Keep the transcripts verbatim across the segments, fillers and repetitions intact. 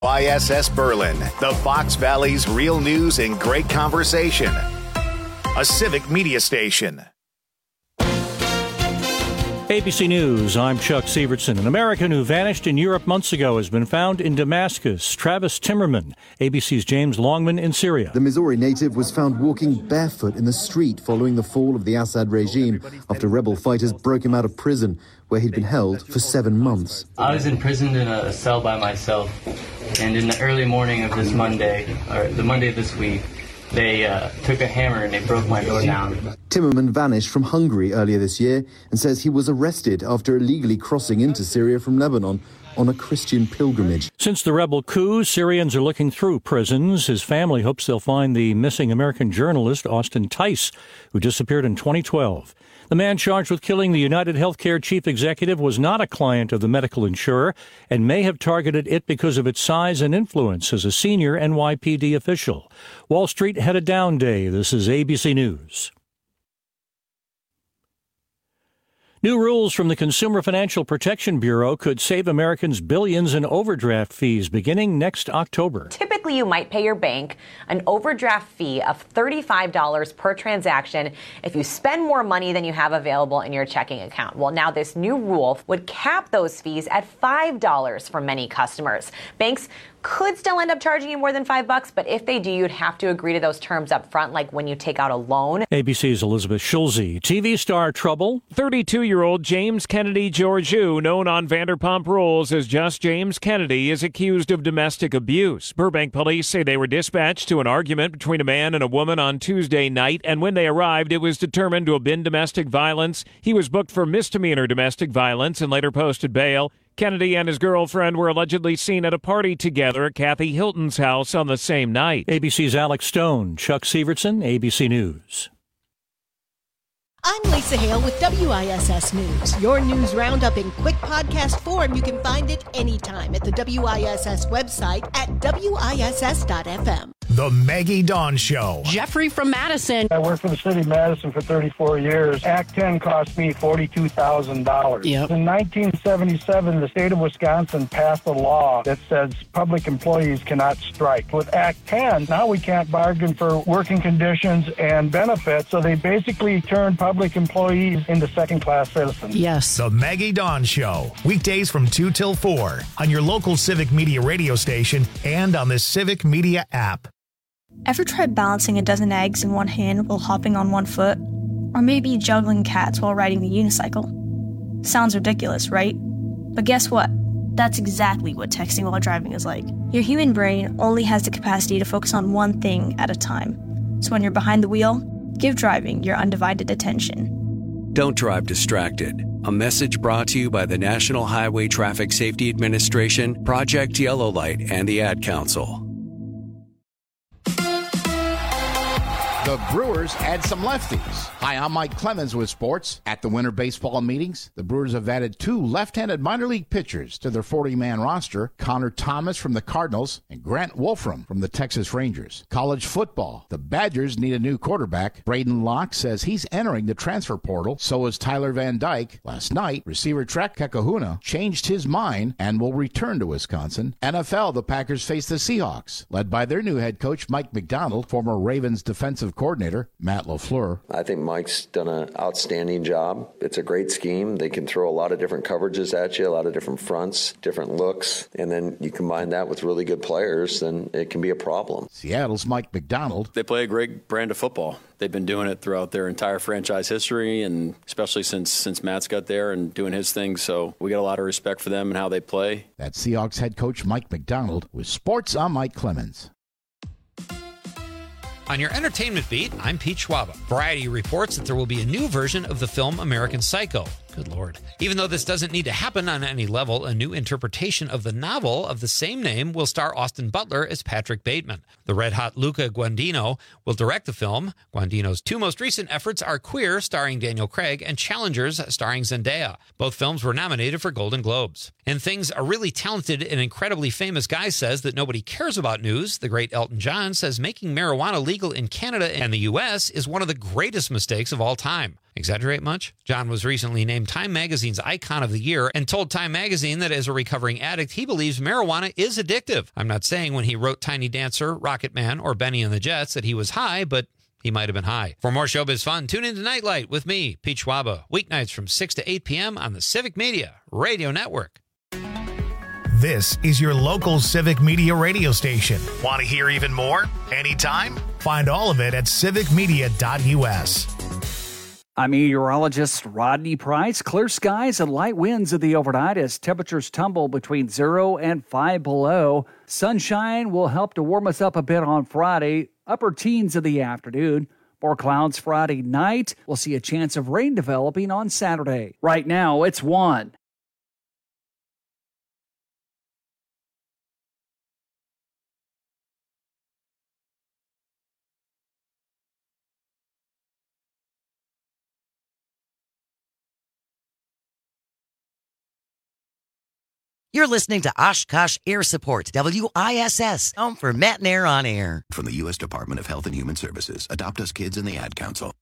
Y S S Berlin, the Fox Valley's real news and great conversation. A civic media station. A B C News, I'm Chuck Sievertson. An American who vanished in Europe months ago has been found in Damascus. Travis Timmerman, A B C's James Longman in Syria. The Missouri native was found walking barefoot in the street following the fall of the Assad regime after rebel fighters broke him out of prison, where he'd been held for seven months. I was imprisoned in a cell by myself, and in the early morning of this Monday, or the Monday of this week, they uh, took a hammer and they broke my door down. Timmerman vanished from Hungary earlier this year and says he was arrested after illegally crossing into Syria from Lebanon on a Christian pilgrimage. Since the rebel coup, Syrians are looking through prisons. His family hopes they'll find the missing American journalist Austin Tice, who disappeared in twenty twelve. The man charged with killing the United Healthcare chief executive was not a client of the medical insurer and may have targeted it because of its size and influence as a senior N Y P D official. Wall Street had a down day. This is A B C News. New rules from the Consumer Financial Protection Bureau could save Americans billions in overdraft fees beginning next October. Typically, you might pay your bank an overdraft fee of thirty-five dollars per transaction if you spend more money than you have available in your checking account. Well, now this new rule would cap those fees at five dollars for many customers. Banks could still end up charging you more than five bucks, but if they do, you'd have to agree to those terms up front, like when you take out a loan. A B C's Elizabeth Schulze. T V star trouble. thirty-two-year-old James Kennedy Georgiou, known on Vanderpump Rules as Just James Kennedy, is accused of domestic abuse. Burbank police say they were dispatched to an argument between a man and a woman on Tuesday night, and when they arrived, it was determined to have been domestic violence. He was booked for misdemeanor domestic violence and later posted bail. Kennedy and his girlfriend were allegedly seen at a party together at Kathy Hilton's house on the same night. A B C's Alex Stone, Chuck Sievertson, A B C News. I'm Lisa Hale with W I S S News. Your news roundup in quick podcast form. You can find it anytime at the W I S S website at W I S S dot F M. The Maggie Dawn Show. Jeffrey from Madison. I worked for the city of Madison for thirty-four years. Act ten cost me forty-two thousand dollars. Yep. In nineteen seventy-seven, the state of Wisconsin passed a law that says public employees cannot strike. With Act ten, now we can't bargain for working conditions and benefits, so they basically turned public employees into second-class citizens. Yes. The Maggie Dawn Show. Weekdays from two till four on your local Civic Media radio station and on the Civic Media app. Ever tried balancing a dozen eggs in one hand while hopping on one foot? Or maybe juggling cats while riding the unicycle? Sounds ridiculous, right? But guess what? That's exactly what texting while driving is like. Your human brain only has the capacity to focus on one thing at a time. So when you're behind the wheel, give driving your undivided attention. Don't drive distracted. A message brought to you by the National Highway Traffic Safety Administration, Project Yellow Light, and the Ad Council. The Brewers add some lefties. Hi, I'm Mike Clemens with sports. At the winter baseball meetings, the Brewers have added two left-handed minor league pitchers to their forty-man roster, Connor Thomas from the Cardinals and Grant Wolfram from the Texas Rangers. College football, the Badgers need a new quarterback. Braden Locke says he's entering the transfer portal. So is Tyler Van Dyke. Last night, receiver Trek Kekahuna changed his mind and will return to Wisconsin. N F L, the Packers face the Seahawks, led by their new head coach Mike McDonald, former Ravens defensive coordinator Matt LaFleur. I think Mike's done an outstanding job. It's a great scheme. They can throw a lot of different coverages at you, a lot of different fronts, different looks, and then you combine that with really good players, then it can be a problem. Seattle's Mike McDonald. They play a great brand of football. They've been doing it throughout their entire franchise history, and especially since since Matt's got there and doing his thing. So we got a lot of respect for them and how they play. That's Seahawks head coach Mike McDonald. With sports, I'm Mike Clemens. On your entertainment beat, I'm Pete Schwaba. Variety reports that there will be a new version of the film American Psycho. Good Lord. Even though this doesn't need to happen on any level, a new interpretation of the novel of the same name will star Austin Butler as Patrick Bateman. The red-hot Luca Guadagnino will direct the film. Guadagnino's two most recent efforts are Queer, starring Daniel Craig, and Challengers, starring Zendaya. Both films were nominated for Golden Globes. And things a really talented and incredibly famous guy says that nobody cares about news, the great Elton John says making marijuana legal in Canada and the U S is one of the greatest mistakes of all time. Exaggerate much? John was recently named Time Magazine's Icon of the Year and told Time Magazine that as a recovering addict, he believes marijuana is addictive. I'm not saying when he wrote Tiny Dancer, Rocket Man, or Benny and the Jets that he was high, but he might have been high. For more showbiz fun, tune in to Nightlight with me, Pete Schwaba, weeknights from six to eight p.m. on the Civic Media Radio Network. This is your local Civic Media radio station. Want to hear even more? Anytime? Find all of it at civic media dot u s. I'm meteorologist Rodney Price. Clear skies and light winds of the overnight as temperatures tumble between zero and five below. Sunshine will help to warm us up a bit on Friday, upper teens in the afternoon. More clouds Friday night. We'll see a chance of rain developing on Saturday. Right now, it's one. You're listening to Oshkosh Air Support, W I S S, home for Matt and Air on Air. From the U S Department of Health and Human Services, Adopt Us Kids and the Ad Council.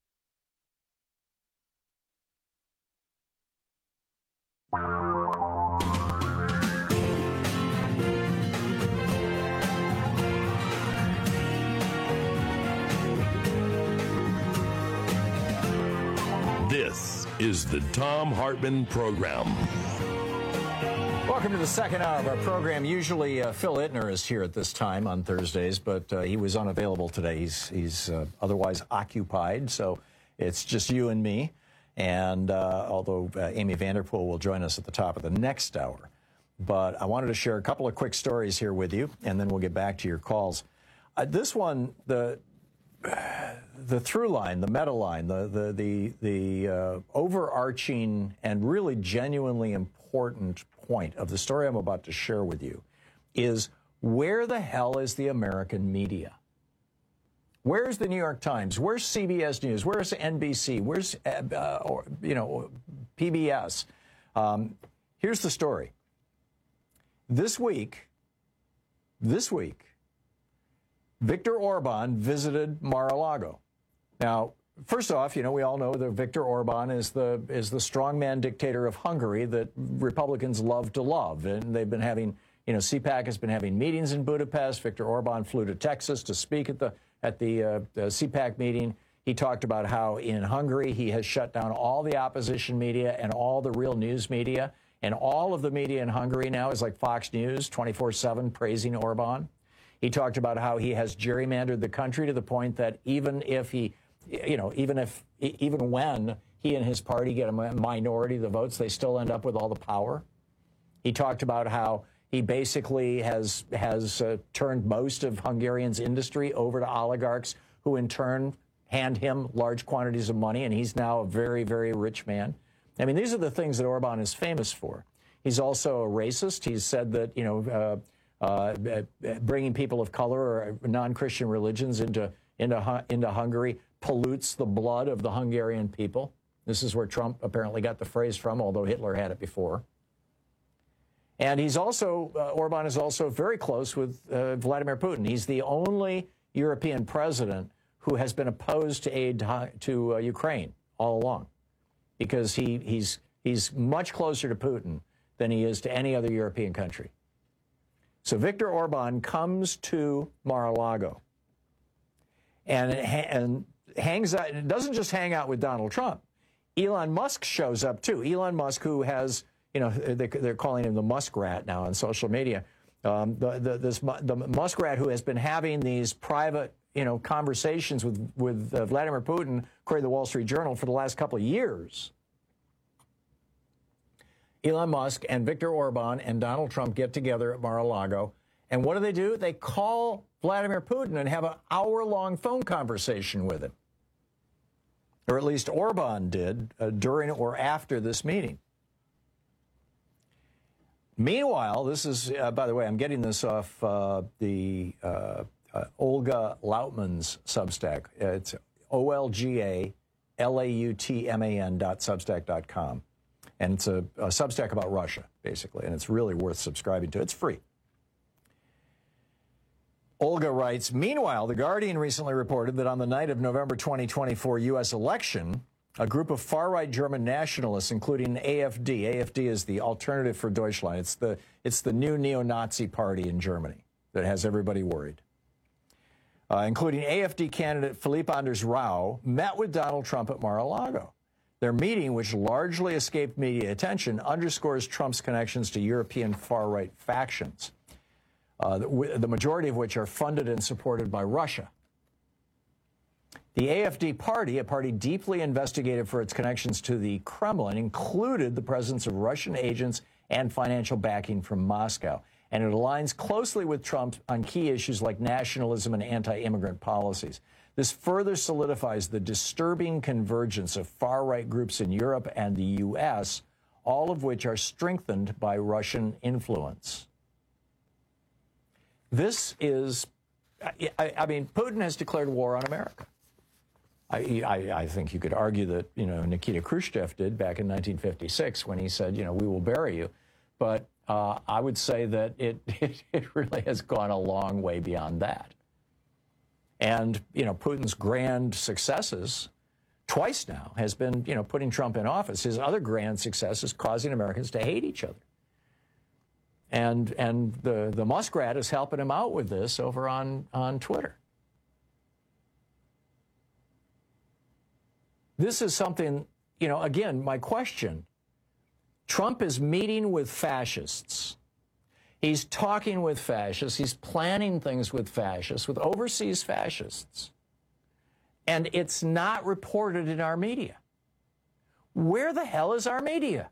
This is the Thom Hartmann Program. Welcome to the second hour of our program. Usually uh, Phil Ittner is here at this time on Thursdays, but uh, he was unavailable today. He's, he's uh, otherwise occupied, so it's just you and me. And uh, although uh, Amy Vanderpool will join us at the top of the next hour. But I wanted to share a couple of quick stories here with you, and then we'll get back to your calls. Uh, this one, the the through line, the meta line, the, the, the, the uh, overarching and really genuinely important point of the story I'm about to share with you is, where the hell is the American media? Where's the New York Times? Where's C B S News? Where's N B C? Where's, uh, or, you know, P B S? Um, here's the story. This week, this week, Viktor Orban visited Mar-a-Lago. Now, first off, you know, we all know that Viktor Orban is the is the strongman dictator of Hungary that Republicans love to love. And they've been having, you know, C PAC has been having meetings in Budapest. Viktor Orban flew to Texas to speak at the at the, uh, the C PAC meeting. He talked about how in Hungary he has shut down all the opposition media and all the real news media. And all of the media in Hungary now is like Fox News, twenty-four seven, praising Orban. He talked about how he has gerrymandered the country to the point that even if he, you know, even if, even when he and his party get a minority of the votes, they still end up with all the power. He talked about how he basically has, has uh, turned most of Hungarian's industry over to oligarchs who in turn hand him large quantities of money, and he's now a very, very rich man. I mean, these are the things that Orban is famous for. He's also a racist. He's said that, you know, uh, uh, bringing people of color or non-Christian religions into, into, into Hungary pollutes the blood of the Hungarian people. This is where Trump apparently got the phrase from, although Hitler had it before. And he's also, uh, Orban is also very close with uh, Vladimir Putin. He's the only European president who has been opposed to aid to, to uh, Ukraine all along, because he, he's, he's much closer to Putin than he is to any other European country. So Viktor Orban comes to Mar-a-Lago and, and hangs out, and doesn't just hang out with Donald Trump. Elon Musk shows up too. Elon Musk, who has, you know, they, they're calling him the Muskrat now on social media. Um, the, the, this, the Muskrat who has been having these private, you know, conversations with, with uh, Vladimir Putin, according to the Wall Street Journal, for the last couple of years. Elon Musk and Viktor Orban and Donald Trump get together at Mar-a-Lago. And what do they do? They call Vladimir Putin and have an hour-long phone conversation with him. Or at least Orban did uh, during or after this meeting. Meanwhile, this is, uh, by the way, I'm getting this off uh, the uh, uh, Olga Lautman's Substack. Uh, it's O L G A L A U T M A N dot substack dot com. And it's a, a Substack about Russia, basically, and it's really worth subscribing to. It's free. Olga writes, meanwhile, The Guardian recently reported that on the night of November twenty twenty-four U S election, A group of far-right German nationalists, including A F D. A F D is the Alternative for Deutschland. It's the, it's the new neo-Nazi party in Germany that has everybody worried. Uh, including A F D candidate Philipp Anders Rau, met with Donald Trump at Mar-a-Lago. Their meeting, which largely escaped media attention, underscores Trump's connections to European far-right factions, uh, the, the majority of which are funded and supported by Russia. The A F D party, a party deeply investigated for its connections to the Kremlin, included the presence of Russian agents and financial backing from Moscow. And it aligns closely with Trump on key issues like nationalism and anti-immigrant policies. This further solidifies the disturbing convergence of far-right groups in Europe and the U S, all of which are strengthened by Russian influence. This is, I, I mean, Putin has declared war on America. I, I, I think you could argue that, you know, Nikita Khrushchev did back in nineteen fifty-six when he said, you know, we will bury you. But uh, I would say that it, it, it really has gone a long way beyond that. And, you know, Putin's grand successes twice now has been, you know, putting Trump in office. His other grand success is causing Americans to hate each other. And and the, the Muskrat is helping him out with this over on, on Twitter. This is something, you know, again, my question, Trump is meeting with fascists. He's talking with fascists. He's planning things with fascists, with overseas fascists. And it's not reported in our media. Where the hell is our media?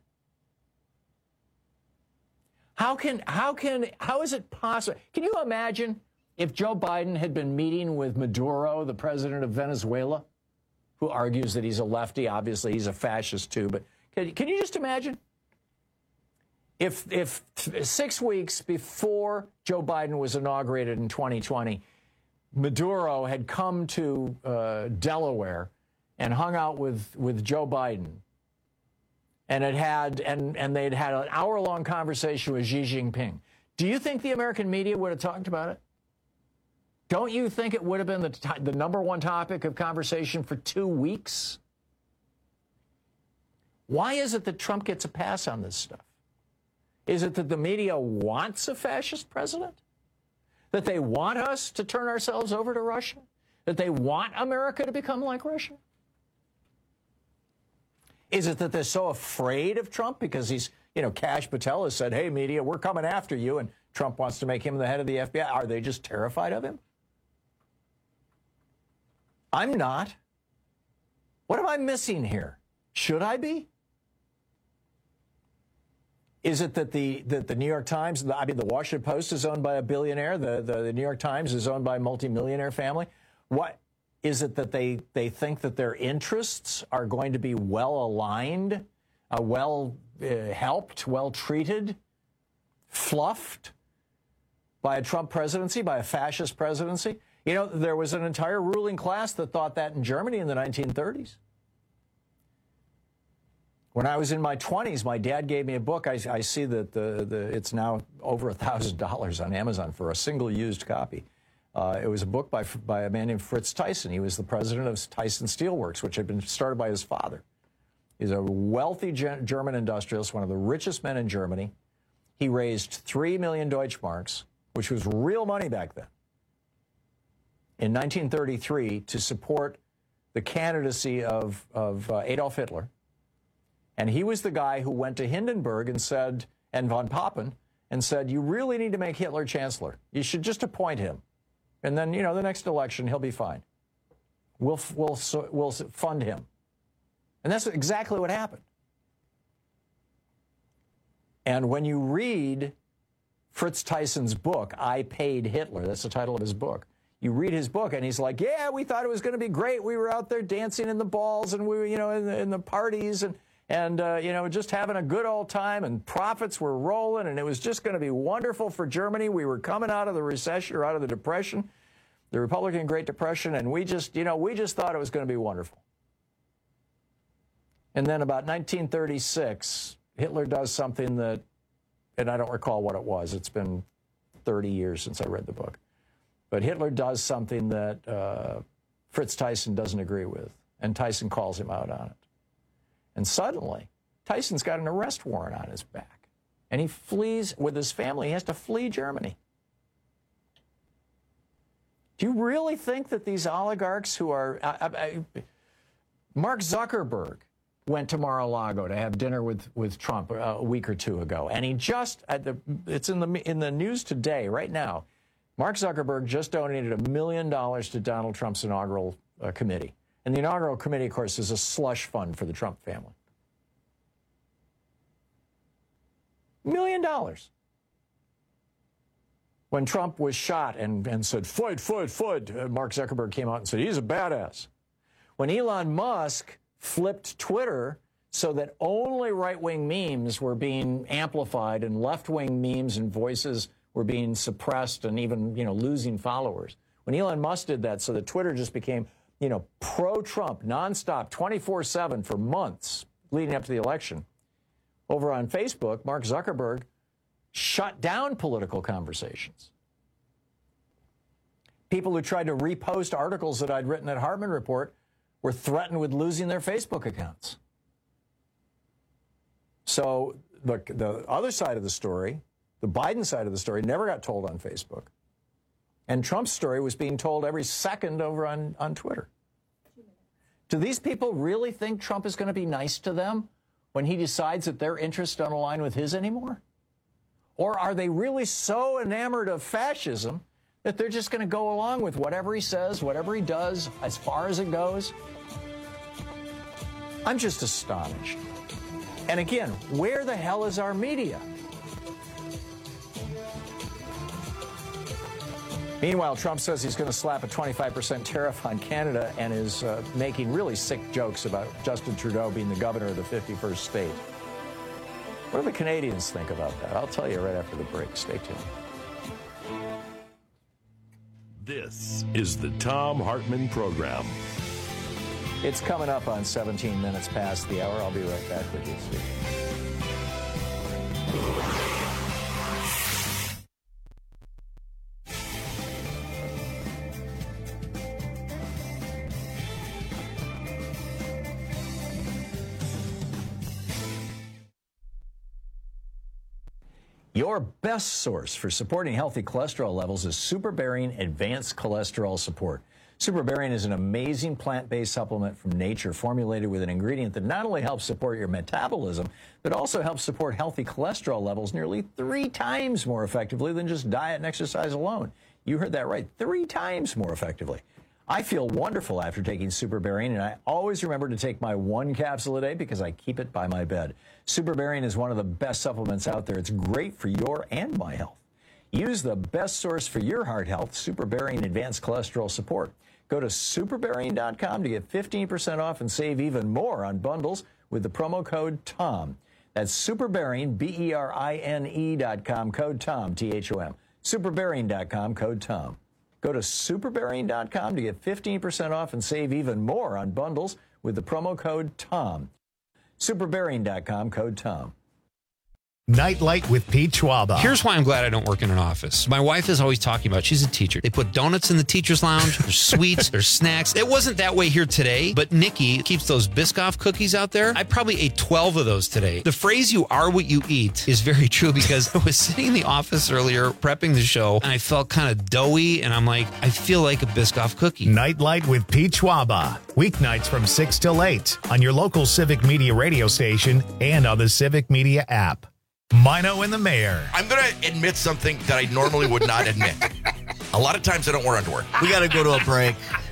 How can, how can, how is it possible? Can you imagine if Joe Biden had been meeting with Maduro, the president of Venezuela, who argues that he's a lefty? Obviously, he's a fascist, too. But can, can you just imagine? If, if six weeks before Joe Biden was inaugurated in twenty twenty, Maduro had come to uh, Delaware and hung out with, with Joe Biden, and it had and, and they'd had an hour-long conversation with Xi Jinping, do you think the American media would have talked about it? Don't you think it would have been the, the number one topic of conversation for two weeks? Why is it that Trump gets a pass on this stuff? Is it that the media wants a fascist president? That they want us to turn ourselves over to Russia? That they want America to become like Russia? Is it that they're so afraid of Trump because he's, you know, Kash Patel has said, hey, media, we're coming after you, and Trump wants to make him the head of the F B I? Are they just terrified of him? I'm not. What am I missing here? Should I be? Is it that the that the New York Times, I mean, the Washington Post is owned by a billionaire, the, the, the New York Times is owned by a multimillionaire family? What is it that they, they think that their interests are going to be well aligned, uh, well uh, helped, well treated, fluffed by a Trump presidency, by a fascist presidency? You know, there was an entire ruling class that thought that in Germany in the nineteen thirties. When I was in my twenties, my dad gave me a book. I, I see that the, the, it's now over one thousand dollars on Amazon for a single used copy. Uh, it was a book by, by a man named Fritz Thyssen. He was the president of Thyssen Steelworks, which had been started by his father. He's a wealthy German industrialist, one of the richest men in Germany. He raised three million Deutschmarks, which was real money back then, in nineteen thirty-three to support the candidacy of, of uh, Adolf Hitler. And he was the guy who went to Hindenburg and said, and von Papen, and said, you really need to make Hitler chancellor. You should just appoint him. And then, you know, the next election, he'll be fine. We'll, we'll, we'll fund him. And that's exactly what happened. And when you read Fritz Thyssen's book, I Paid Hitler, that's the title of his book. You read his book, and he's like, yeah, we thought it was going to be great. We were out there dancing in the balls, and we were, you know, in the, in the parties, and, and uh, you know, just having a good old time, and profits were rolling, and it was just going to be wonderful for Germany. We were coming out of the recession, or out of the Depression, the Republican Great Depression, and we just, you know, we just thought it was going to be wonderful. And then about nineteen thirty-six, Hitler does something that, and I don't recall what it was. It's been thirty years since I read the book. But Hitler does something that uh, Fritz Thyssen doesn't agree with, and Thyssen calls him out on it. And suddenly, Tyson's got an arrest warrant on his back. And he flees with his family. He has to flee Germany. Do you really think that these oligarchs who are... I, I, Mark Zuckerberg went to Mar-a-Lago to have dinner with, with Trump a week or two ago. And he just... At the, it's in the, in the news today, right now. Mark Zuckerberg just donated a million dollars to Donald Trump's inaugural uh, committee. And the inaugural committee, of course, is a slush fund for the Trump family. Million dollars. When Trump was shot and, and said, "Fight, fight, fight," uh, Mark Zuckerberg came out and said, "He's a badass." When Elon Musk flipped Twitter so that only right-wing memes were being amplified and left-wing memes and voices were being suppressed and even, you know, losing followers. When Elon Musk did that so that Twitter just became, you know, pro-Trump, nonstop, twenty-four seven for months leading up to the election. Over on Facebook, Mark Zuckerberg shut down political conversations. People who tried to repost articles that I'd written at Hartman Report were threatened with losing their Facebook accounts. So the, the other side of the story, the Biden side of the story, never got told on Facebook. And Trump's story was being told every second over on, on Twitter. Do these people really think Trump is going to be nice to them when he decides that their interests don't align with his anymore? Or are they really so enamored of fascism that they're just going to go along with whatever he says, whatever he does, as far as it goes? I'm just astonished. And again, where the hell is our media? Meanwhile, Trump says he's going to slap a twenty-five percent tariff on Canada and is uh, making really sick jokes about Justin Trudeau being the governor of the fifty-first state. What do the Canadians think about that? I'll tell you right after the break. Stay tuned. This is the Thom Hartmann Program. It's coming up on seventeen minutes past the hour. I'll be right back with you, Steve. Your best source for supporting healthy cholesterol levels is Superbearing Advanced Cholesterol Support. Superbearing is an amazing plant-based supplement from nature formulated with an ingredient that not only helps support your metabolism, but also helps support healthy cholesterol levels nearly three times more effectively than just diet and exercise alone. You heard that right, three times more effectively. I feel wonderful after taking Superbearing, and I always remember to take my one capsule a day because I keep it by my bed. Superbearing is one of the best supplements out there. It's great for your and my health. Use the best source for your heart health, Superbearing Advanced Cholesterol Support. Go to superbearing dot com to get fifteen percent off and save even more on bundles with the promo code TOM. That's Superbearing, B E R I N E dot com, code TOM, T H O M. superbearing dot com, code TOM. Go to superbearing dot com to get fifteen percent off and save even more on bundles with the promo code TOM. superbearing dot com, code TOM. Nightlight with Pete Schwaba. Here's why I'm glad I don't work in an office. My wife is always talking about, she's a teacher. They put donuts in the teacher's lounge. There's sweets. There's snacks. It wasn't that way here today, but Nikki keeps those Biscoff cookies out there. I probably ate twelve of those today. The phrase, you are what you eat, is very true because I was sitting in the office earlier prepping the show and I felt kind of doughy and I'm like, I feel like a Biscoff cookie. Nightlight with Pete Schwaba. Weeknights from six till eight on your local Civic Media radio station and on the Civic Media app. Mino and the Mayor. I'm going to admit something that I normally would not admit. A lot of times I don't wear underwear. We got to go to a break.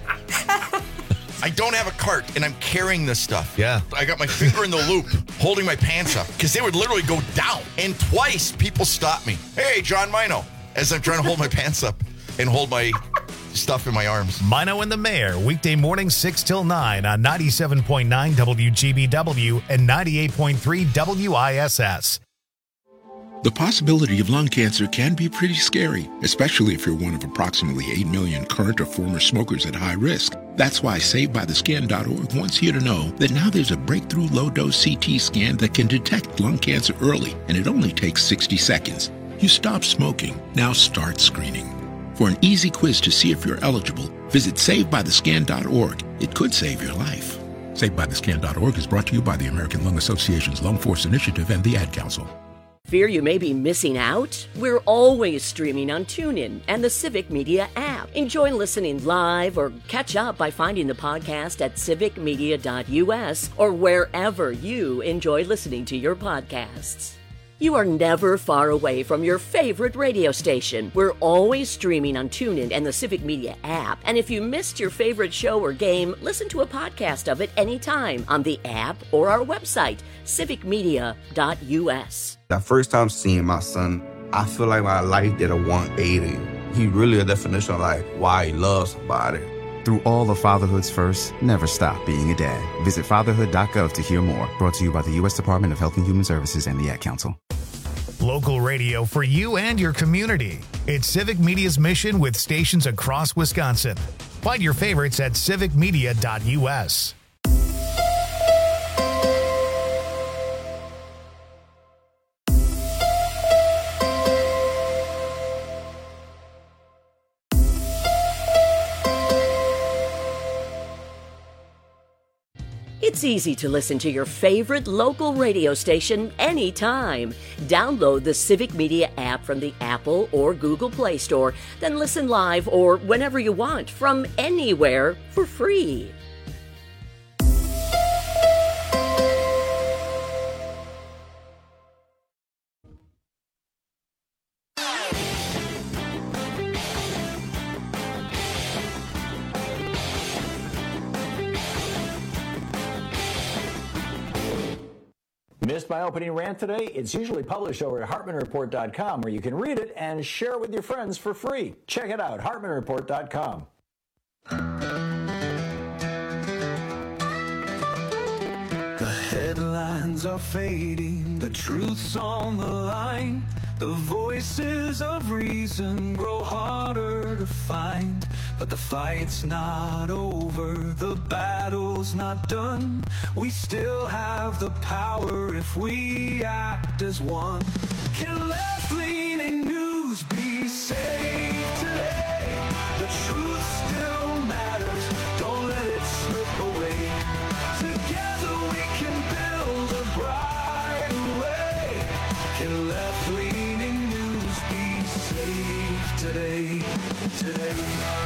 I don't have a cart, and I'm carrying this stuff. Yeah. I got my finger in the loop, holding my pants up, because they would literally go down. And twice, people stopped me. Hey, John Mino, as I'm trying to hold my pants up and hold my stuff in my arms. Mino and the Mayor, weekday morning six till nine on ninety-seven point nine W G B W and ninety-eight point three W I S S. The possibility of lung cancer can be pretty scary, especially if you're one of approximately eight million current or former smokers at high risk. That's why Saved By The Scan dot org wants you to know that now there's a breakthrough low-dose C T scan that can detect lung cancer early, and it only takes sixty seconds. You stop smoking, now start screening. For an easy quiz to see if you're eligible, visit Saved By The Scan dot org. It could save your life. saved by the scan dot org is brought to you by the American Lung Association's Lung Force Initiative and the Ad Council. Fear you may be missing out? We're always streaming on TuneIn and the Civic Media app. Enjoy listening live or catch up by finding the podcast at civic media dot u s or wherever you enjoy listening to your podcasts. You are never far away from your favorite radio station. We're always streaming on TuneIn and the Civic Media app. And if you missed your favorite show or game, listen to a podcast of it anytime on the app or our website, civic media dot u s. The first time seeing my son, I feel like my life did a one eighty. He really a definition of like why he loves somebody. Through all of fatherhood's first, never stop being a dad. Visit fatherhood dot gov to hear more. Brought to you by the U S Department of Health and Human Services and the Ad Council. Local radio for you and your community. It's Civic Media's mission with stations across Wisconsin. Find your favorites at civic media dot u s. It's easy to listen to your favorite local radio station anytime. Download the Civic Media app from the Apple or Google Play Store, then listen live or whenever you want from anywhere for free. Missed my opening rant today? It's usually published over at hartman report dot com, where you can read it and share it with your friends for free. Check it out, hartman report dot com. The headlines are fading, the truth's on the line. The voices of reason grow harder to find. But the fight's not over, the battle's not done. We still have the power if we act as one. Can left-leaning news be saved today? The truth still matters, don't let it slip away. Together we can build a brighter way. Can left-leaning news be saved today? Today.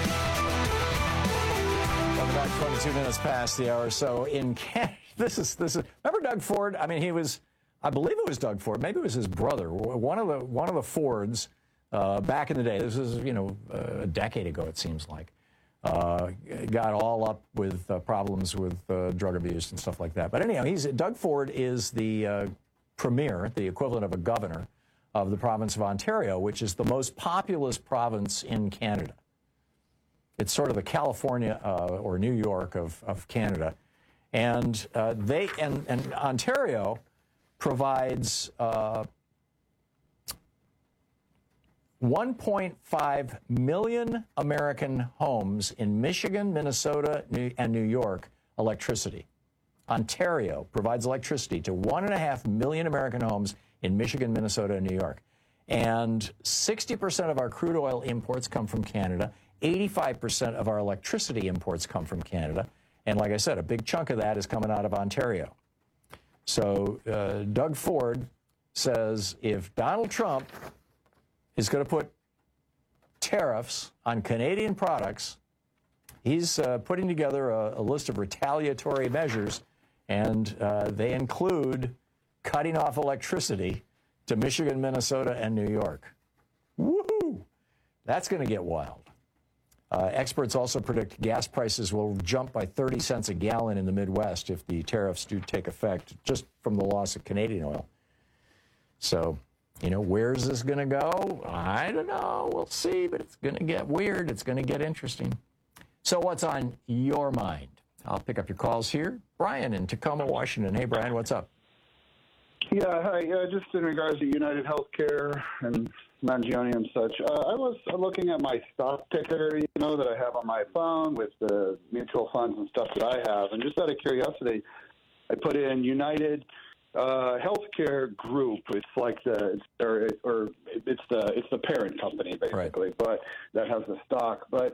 About twenty-two minutes past the hour. So in Canada, this is this is. Remember Doug Ford? I mean, he was. I believe it was Doug Ford. Maybe it was his brother. One of the one of the Fords uh, back in the day. This is you know a decade ago. It seems like uh, got all up with uh, problems with uh, drug abuse and stuff like that. But anyhow, he's Doug Ford is the uh, premier, the equivalent of a governor of the province of Ontario, which is the most populous province in Canada. It's sort of the California uh, or New York of, of Canada. And uh, they and, and Ontario provides uh, one point five million American homes in Michigan, Minnesota, New, and New York electricity. Ontario provides electricity to one point five million American homes in Michigan, Minnesota, and New York. And sixty percent of our crude oil imports come from Canada. eighty-five percent of our electricity imports come from Canada. And like I said, a big chunk of that is coming out of Ontario. So uh, Doug Ford says if Donald Trump is going to put tariffs on Canadian products, he's uh, putting together a, a list of retaliatory measures, and uh, they include cutting off electricity to Michigan, Minnesota, and New York. Woohoo! That's going to get wild. Uh, experts also predict gas prices will jump by thirty cents a gallon in the Midwest if the tariffs do take effect, just from the loss of Canadian oil. So, you know, where's this going to go? I don't know. We'll see, but it's going to get weird. It's going to get interesting. So what's on your mind? I'll pick up your calls here. Brian in Tacoma, Washington. Hey, Brian, what's up? Yeah, hi. Uh, just in regards to United Healthcare and Mangione and such, uh, I was looking at my stock ticker, you know, that I have on my phone with the mutual funds and stuff that I have, and just out of curiosity, I put in United uh, Healthcare Group. It's like the it's, or, or it's the it's the parent company basically, right. But that has the stock. But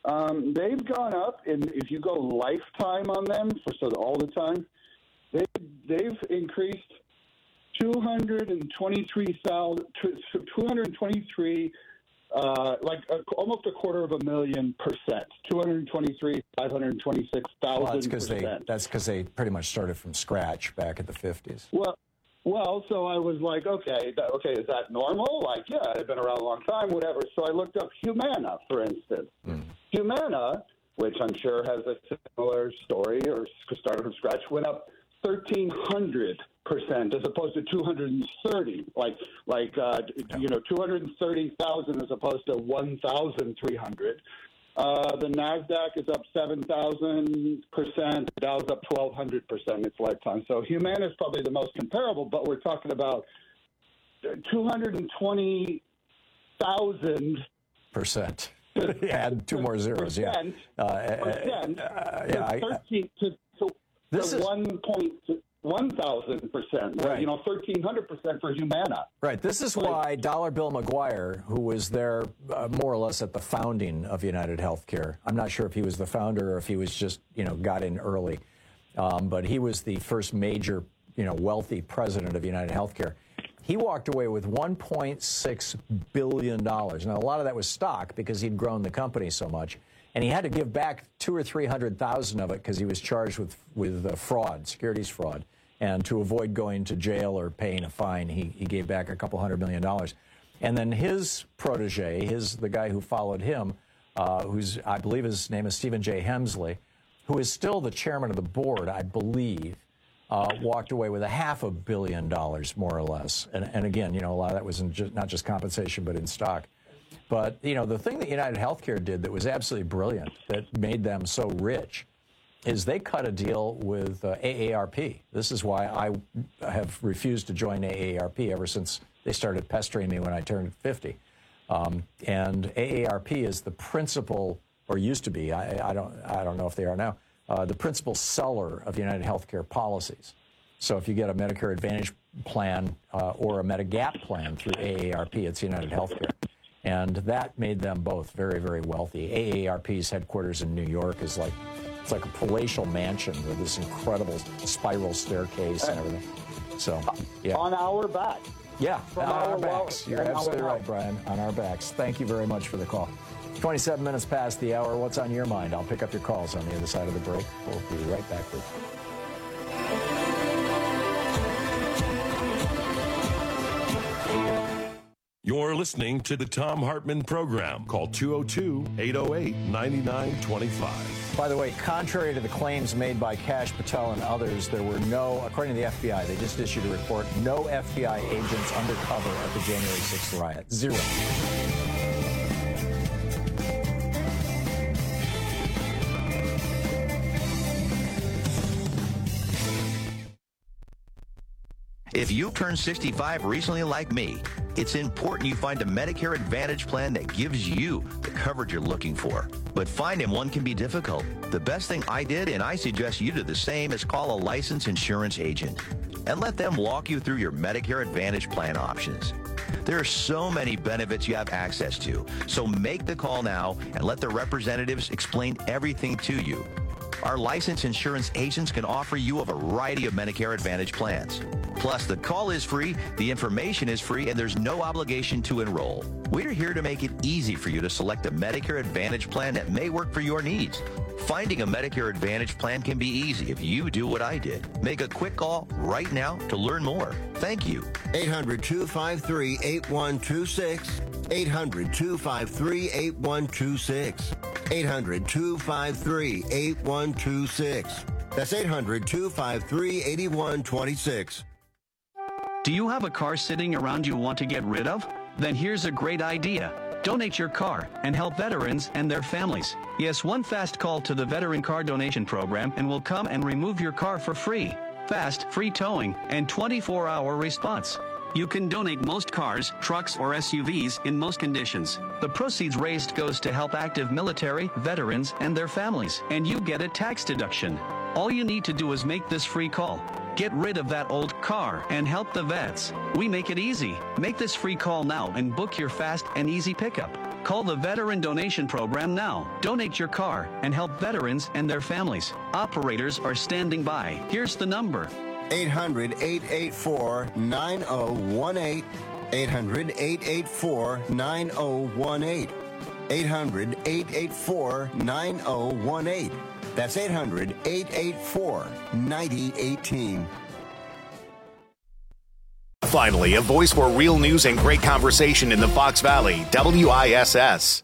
Um, they've gone up, and if you go lifetime on them, for so all the time, they they've increased two hundred twenty-three thousand, two hundred twenty-three, uh, like a, almost a quarter of a million percent, two hundred twenty-three, five hundred twenty-six thousand. Well, that's because they that's because they pretty much started from scratch back in the fifties. Well. Well, so I was like, okay, that, okay, is that normal? Like, yeah, it's been around a long time, whatever. So I looked up Humana, for instance. Mm. Humana, which I'm sure has a similar story or started from scratch, went up thirteen hundred percent as opposed to two hundred thirty, like, like uh, yeah. you know, two hundred thirty thousand as opposed to one thousand three hundred. Uh, the NASDAQ is up seven thousand percent. The Dow's up twelve hundred percent in its lifetime. So Humana is probably the most comparable, but we're talking about two hundred twenty thousand percent. Add two more zeros, yeah. Uh, percent, uh, yeah, I, thirteen to, to, this to is one point one thousand percent, right? You know, thirteen hundred percent for Humana. Right. This is like, why Dollar Bill McGuire, who was there uh, more or less at the founding of United Healthcare, I'm not sure if he was the founder or if he was just, you know, got in early, um, but he was the first major, you know, wealthy president of United Healthcare. He walked away with one point six billion dollars. Now, a lot of that was stock because he'd grown the company so much. And he had to give back two or three hundred thousand of it because he was charged with with uh, fraud, securities fraud, and to avoid going to jail or paying a fine, he he gave back a couple hundred million dollars. And then his protege, his the guy who followed him, uh, who's I believe his name is Stephen J. Hemsley, who is still the chairman of the board, I believe, uh, walked away with a half a billion dollars more or less. And and again, you know, a lot of that was in just, not just compensation but in stock. But, you know, the thing that United Healthcare did that was absolutely brilliant, that made them so rich, is they cut a deal with uh, A A R P. This is why I have refused to join A A R P ever since they started pestering me when I turned fifty. Um, and A A R P is the principal, or used to be, I, I don't I don't know if they are now, uh, the principal seller of United Healthcare policies. So if you get a Medicare Advantage plan uh, or a Medigap plan through A A R P, it's United Healthcare. And that made them both very, very wealthy. A A R P's headquarters in New York is like, it's like a palatial mansion with this incredible spiral staircase and everything. So, yeah. On our back. Yeah, From on our, our backs. You're absolutely right, Brian. On our backs. Thank you very much for the call. twenty-seven minutes past the hour. What's on your mind? I'll pick up your calls on the other side of the break. We'll be right back with you. You're listening to the Thom Hartmann Program. Call two oh two, eight oh eight, nine nine two five. By the way, contrary to the claims made by Kash Patel and others, there were no, according to the F B I, they just issued a report, no F B I agents undercover at the January sixth riot. Zero. If you turned sixty-five recently like me, it's important you find a Medicare Advantage plan that gives you the coverage you're looking for. But finding one can be difficult. The best thing I did, and I suggest you do the same, is call a licensed insurance agent and let them walk you through your Medicare Advantage plan options. There are so many benefits you have access to, so make the call now and let the representatives explain everything to you. Our licensed insurance agents can offer you a variety of Medicare Advantage plans. Plus, the call is free, the information is free, and there's no obligation to enroll. We're here to make it easy for you to select a Medicare Advantage plan that may work for your needs. Finding a Medicare Advantage plan can be easy if you do what I did. Make a quick call right now to learn more. Thank you. eight hundred, two five three, eight one two six. eight hundred, two five three, eight one two six. eight hundred, two five three, eight one two six. That's eight hundred, two five three, eight one two six. Do you have a car sitting around you want to get rid of? Then here's a great idea. Donate your car and help veterans and their families. Yes, one fast call to the Veteran Car Donation Program and we'll come and remove your car for free. Fast, free towing, and twenty-four hour response. You can donate most cars, trucks, or S U Vs in most conditions. The proceeds raised goes to help active military, veterans, and their families, and you get a tax deduction. All you need to do is make this free call. Get rid of that old car and help the vets. We make it easy. Make this free call now and book your fast and easy pickup. Call the Veteran Donation Program now. Donate your car and help veterans and their families. Operators are standing by. Here's the number. eight hundred, eight eight four, nine oh one eight. eight hundred, eight eight four, nine oh one eight. eight hundred, eight eight four, nine oh one eight. That's eight hundred, eight eight four, nine oh one eight. Finally, a voice for real news and great conversation in the Fox Valley, W I S S.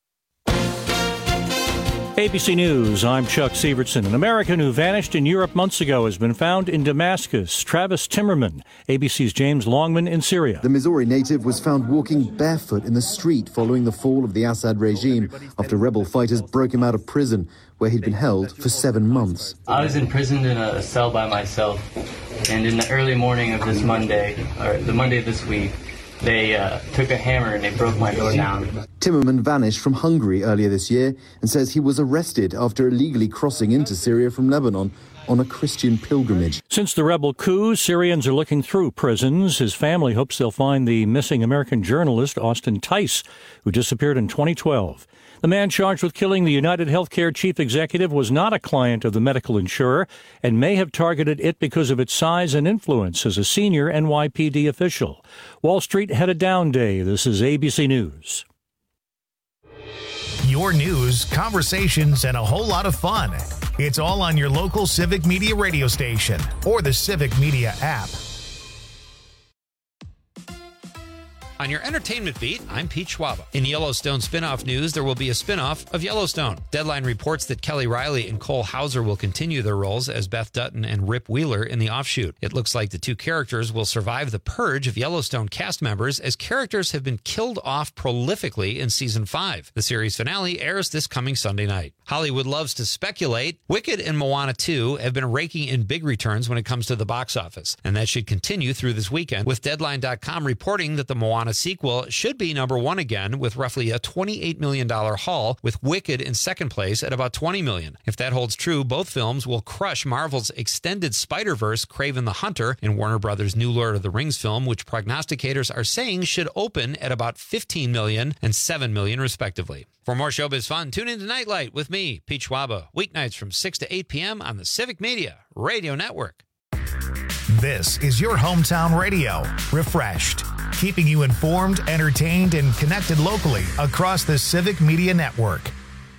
A B C News, I'm Chuck Sievertson. An American who vanished in Europe months ago has been found in Damascus. Travis Timmerman, A B C's James Longman in Syria. The Missouri native was found walking barefoot in the street following the fall of the Assad regime after rebel fighters broke him out of prison, where he'd been held for seven months. I was imprisoned in a cell by myself, and in the early morning of this Monday, or the Monday of this week, they uh, took a hammer and they broke my door down. Timmerman vanished from Hungary earlier this year and says he was arrested after illegally crossing into Syria from Lebanon on a Christian pilgrimage. Since the rebel coup, Syrians are looking through prisons. His family hopes they'll find the missing American journalist Austin Tice, who disappeared in twenty twelve. The man charged with killing the United Healthcare chief executive was not a client of the medical insurer and may have targeted it because of its size and influence as a senior N Y P D official. Wall Street had a down day. This is A B C News. Your news, conversations, and a whole lot of fun. It's all on your local Civic Media radio station or the Civic Media app. On your entertainment beat, I'm Pete Schwaba. In Yellowstone spin-off news, there will be a spin-off of Yellowstone. Deadline reports that Kelly Riley and Cole Hauser will continue their roles as Beth Dutton and Rip Wheeler in the offshoot. It looks like the two characters will survive the purge of Yellowstone cast members, as characters have been killed off prolifically in season five. The series finale airs this coming Sunday night. Hollywood loves to speculate. Wicked and Moana two have been raking in big returns when it comes to the box office, and that should continue through this weekend, with Deadline dot com reporting that the Moana sequel should be number one again with roughly a twenty-eight million dollars haul, with Wicked in second place at about twenty million dollars. If that holds true, both films will crush Marvel's extended Spider-Verse Kraven the Hunter and Warner Brothers' new Lord of the Rings film, which prognosticators are saying should open at about fifteen million dollars and seven million dollars respectively. For more showbiz fun, tune in to Nightlight with me, Pete Schwaba, weeknights from six to eight p.m. on the Civic Media Radio Network. This is your hometown radio, refreshed, keeping you informed, entertained, and connected locally across the Civic Media Network.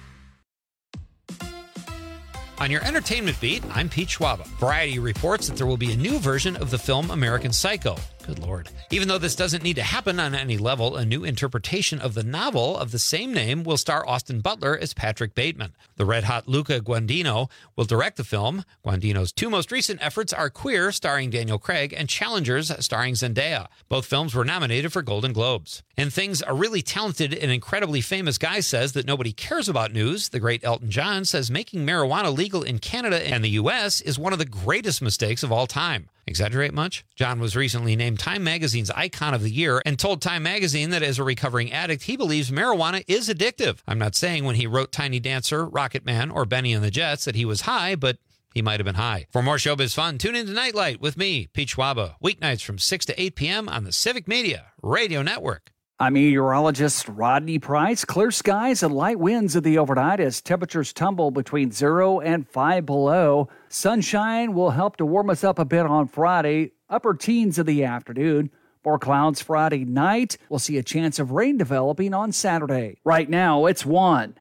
On your entertainment beat, I'm Pete Schwaba. Variety reports that there will be a new version of the film American Psycho. Good Lord. Even though this doesn't need to happen on any level, a new interpretation of the novel of the same name will star Austin Butler as Patrick Bateman. The red-hot Luca Guadagnino will direct the film. Guadagnino's two most recent efforts are Queer, starring Daniel Craig, and Challengers, starring Zendaya. Both films were nominated for Golden Globes. In things a really talented and incredibly famous guy says that nobody cares about news, the great Elton John says making marijuana legal in Canada and the U S is one of the greatest mistakes of all time. Exaggerate much? John was recently named Time Magazine's Icon of the Year and told Time Magazine that as a recovering addict, he believes marijuana is addictive. I'm not saying when he wrote Tiny Dancer, Rocket Man, or Benny and the Jets that he was high, but he might have been high. For more showbiz fun, tune in to Nightlight with me, Pete Schwaba, weeknights from six to eight p.m. on the Civic Media Radio Network. I'm meteorologist Rodney Price. Clear skies and light winds of the overnight as temperatures tumble between zero and five below. Sunshine will help to warm us up a bit on Friday, upper teens of the afternoon. More clouds Friday night. We'll see a chance of rain developing on Saturday. Right now, it's one.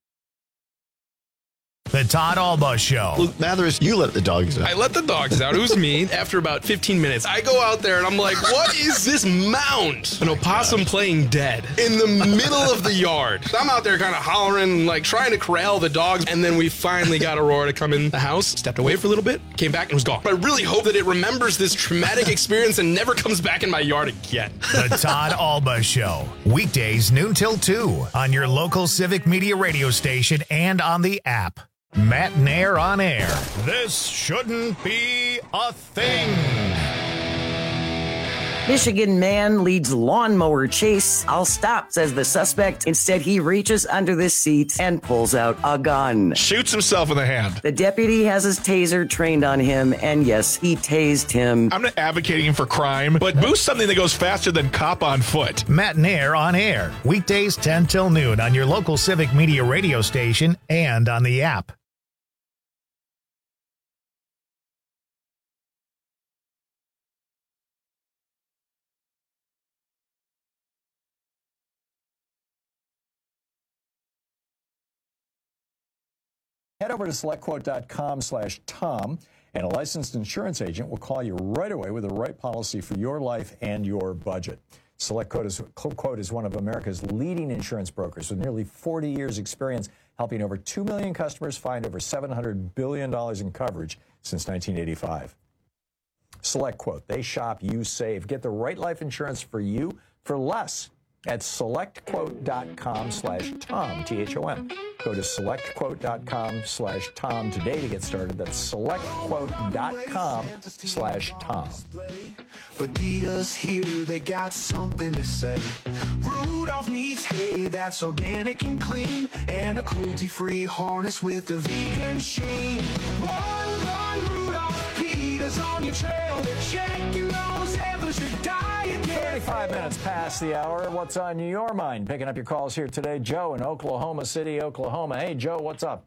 The Todd Alba Show. Luke Mathers, you let the dogs out. I let the dogs out. It was me. After about fifteen minutes, I go out there and I'm like, what is this mound? An opossum playing dead in the middle of the yard. I'm out there kind of hollering, like trying to corral the dogs. And then we finally got Aurora to come in the house, stepped away for a little bit, came back and was gone. I really hope that it remembers this traumatic experience and never comes back in my yard again. The Todd Alba Show. Weekdays noon till two on your local Civic Media radio station and on the app. Matt Nair on air. This shouldn't be a thing. Michigan man leads lawnmower chase. I'll stop, says the suspect. Instead, he reaches under the seat and pulls out a gun. Shoots himself in the hand. The deputy has his taser trained on him, and yes, he tased him. I'm not advocating for crime, but boost something that goes faster than cop on foot. Matt and Air on air. Weekdays ten till noon on your local Civic Media radio station and on the app. Head over to selectquote.com slash Tom, and a licensed insurance agent will call you right away with the right policy for your life and your budget. SelectQuote is, Quote is one of America's leading insurance brokers with nearly forty years experience helping over two million customers find over seven hundred billion dollars in coverage since nineteen eighty-five. SelectQuote. They shop, you save. Get the right life insurance for you for less at selectquote.com slash Tom, T H O M. Go to selectquote.com slash Tom today to get started. That's selectquote.com slash Tom. But Dita's here, they got something to say. Rudolph needs hay that's organic and clean, and a cruelty-free harness with a vegan sheen. Run, run, Rudolph, Peter's on your trail. Checking those antlers, your diet. thirty-five minutes past the hour. What's on your mind? Picking up your calls here today. Joe in Oklahoma City, Oklahoma. Hey, Joe, what's up?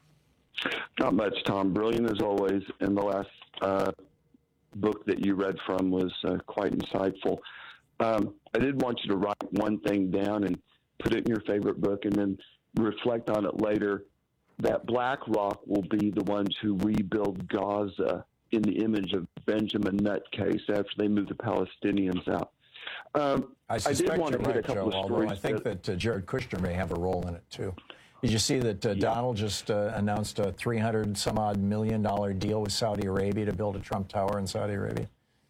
Not much, Tom. Brilliant as always. And the last uh, book that you read from was uh, quite insightful. Um, I did want you to write one thing down and put it in your favorite book and then reflect on it later, that BlackRock will be the ones who rebuild Gaza in the image of Benjamin Nutcase after they move the Palestinians out. Um, I suspect I did want you're to hit right, a couple Joe, of although stories I think that, that uh, Jared Kushner may have a role in it, too. Did you see that uh, yeah. Donald just uh, announced a three hundred some odd million dollar deal with Saudi Arabia to build a Trump Tower in Saudi Arabia?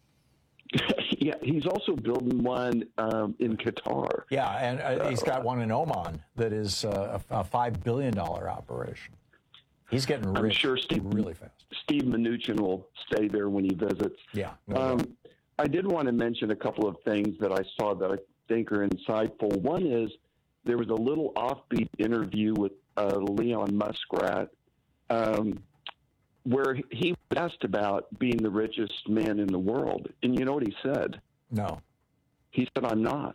Yeah, he's also building one um, in Qatar. Yeah, and uh, so, he's got one in Oman that is uh, a, a five billion dollars operation. He's getting rich I'm sure Steve, really fast. Steve Mnuchin will stay there when he visits. Yeah. No um, I did want to mention a couple of things that I saw that I think are insightful. One is there was a little offbeat interview with uh, Leon Muskrat um, where he was asked about being the richest man in the world. And you know what he said? No. He said, I'm not.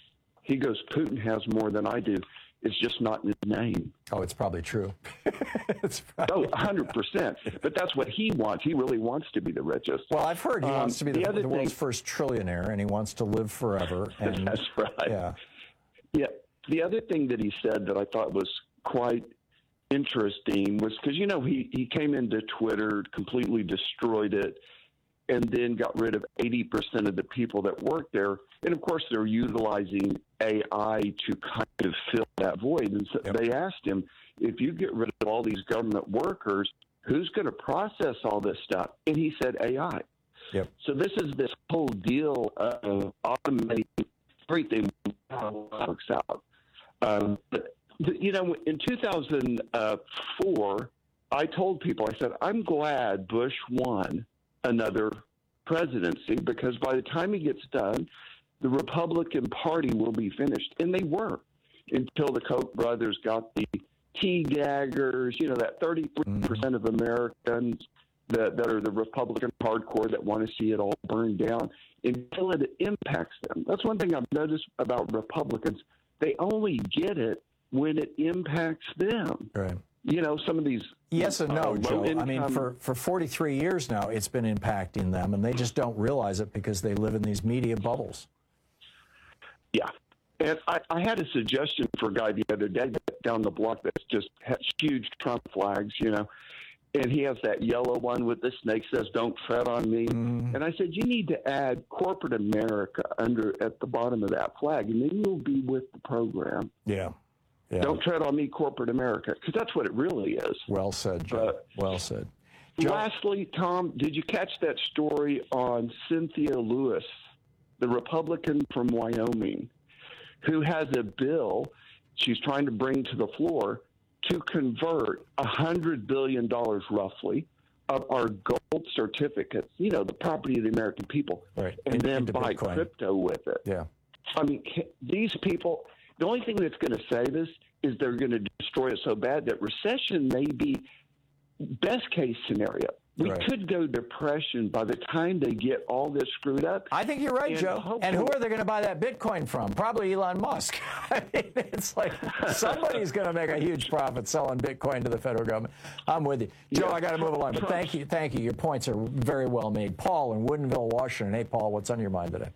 He goes, Putin has more than I do. It's just not in his name. Oh, it's probably true. it's probably oh, one hundred percent. But that's what he wants. He really wants to be the richest. Well, I've heard he um, wants to be the, the, the world's thing, first trillionaire, and he wants to live forever. And, that's right. Yeah. Yeah. The other thing that he said that I thought was quite interesting was because, you know, he, he came into Twitter, completely destroyed it, and then got rid of eighty percent of the people that work there. And, of course, they're utilizing A I to kind of fill that void. And so yep. they asked him, if you get rid of all these government workers, who's going to process all this stuff? And he said A I. Yep. So this is this whole deal of automating everything works out. Um, but, you know, in two thousand four, I told people, I said, I'm glad Bush won another presidency because by the time he gets done, the Republican Party will be finished. And they were until the Koch brothers got the T-gaggers, you know, that thirty-three percent of Americans that, that are the Republican hardcore that want to see it all burned down until it impacts them. That's one thing I've noticed about Republicans. They only get it when it impacts them. Right. You know, some of these... Yes and no, uh, Joe. income, I mean, for, for forty-three years now, it's been impacting them, and they just don't realize it because they live in these media bubbles. Yeah. And I, I had a suggestion for a guy the other day down the block that's just has huge Trump flags, you know, and he has that yellow one with the snake says, don't tread on me. Mm. And I said, you need to add corporate America under at the bottom of that flag, and then you'll be with the program. Yeah. Yeah. Don't tread on me, corporate America, because that's what it really is. Well said, Joe. But, well said. Joe. Lastly, Tom, did you catch that story on Cynthia Lewis, the Republican from Wyoming, who has a bill she's trying to bring to the floor to convert one hundred billion dollars roughly of our gold certificates, you know, the property of the American people, right. and In, then buy Bitcoin. crypto with it. Yeah. I mean, these people, the only thing that's going to save us is they're going to destroy us so bad that recession may be best case scenario. We Right. could go depression by the time they get all this screwed up. I think you're right, And Joe. And who are they going to buy that Bitcoin from? Probably Elon Musk. I mean, it's like somebody's going to make a huge profit selling Bitcoin to the federal government. I'm with you. Joe, Yeah. I got to move along, but thank you. Thank you. Your points are very well made. Paul in Woodinville, Washington. Hey, Paul, what's on your mind today?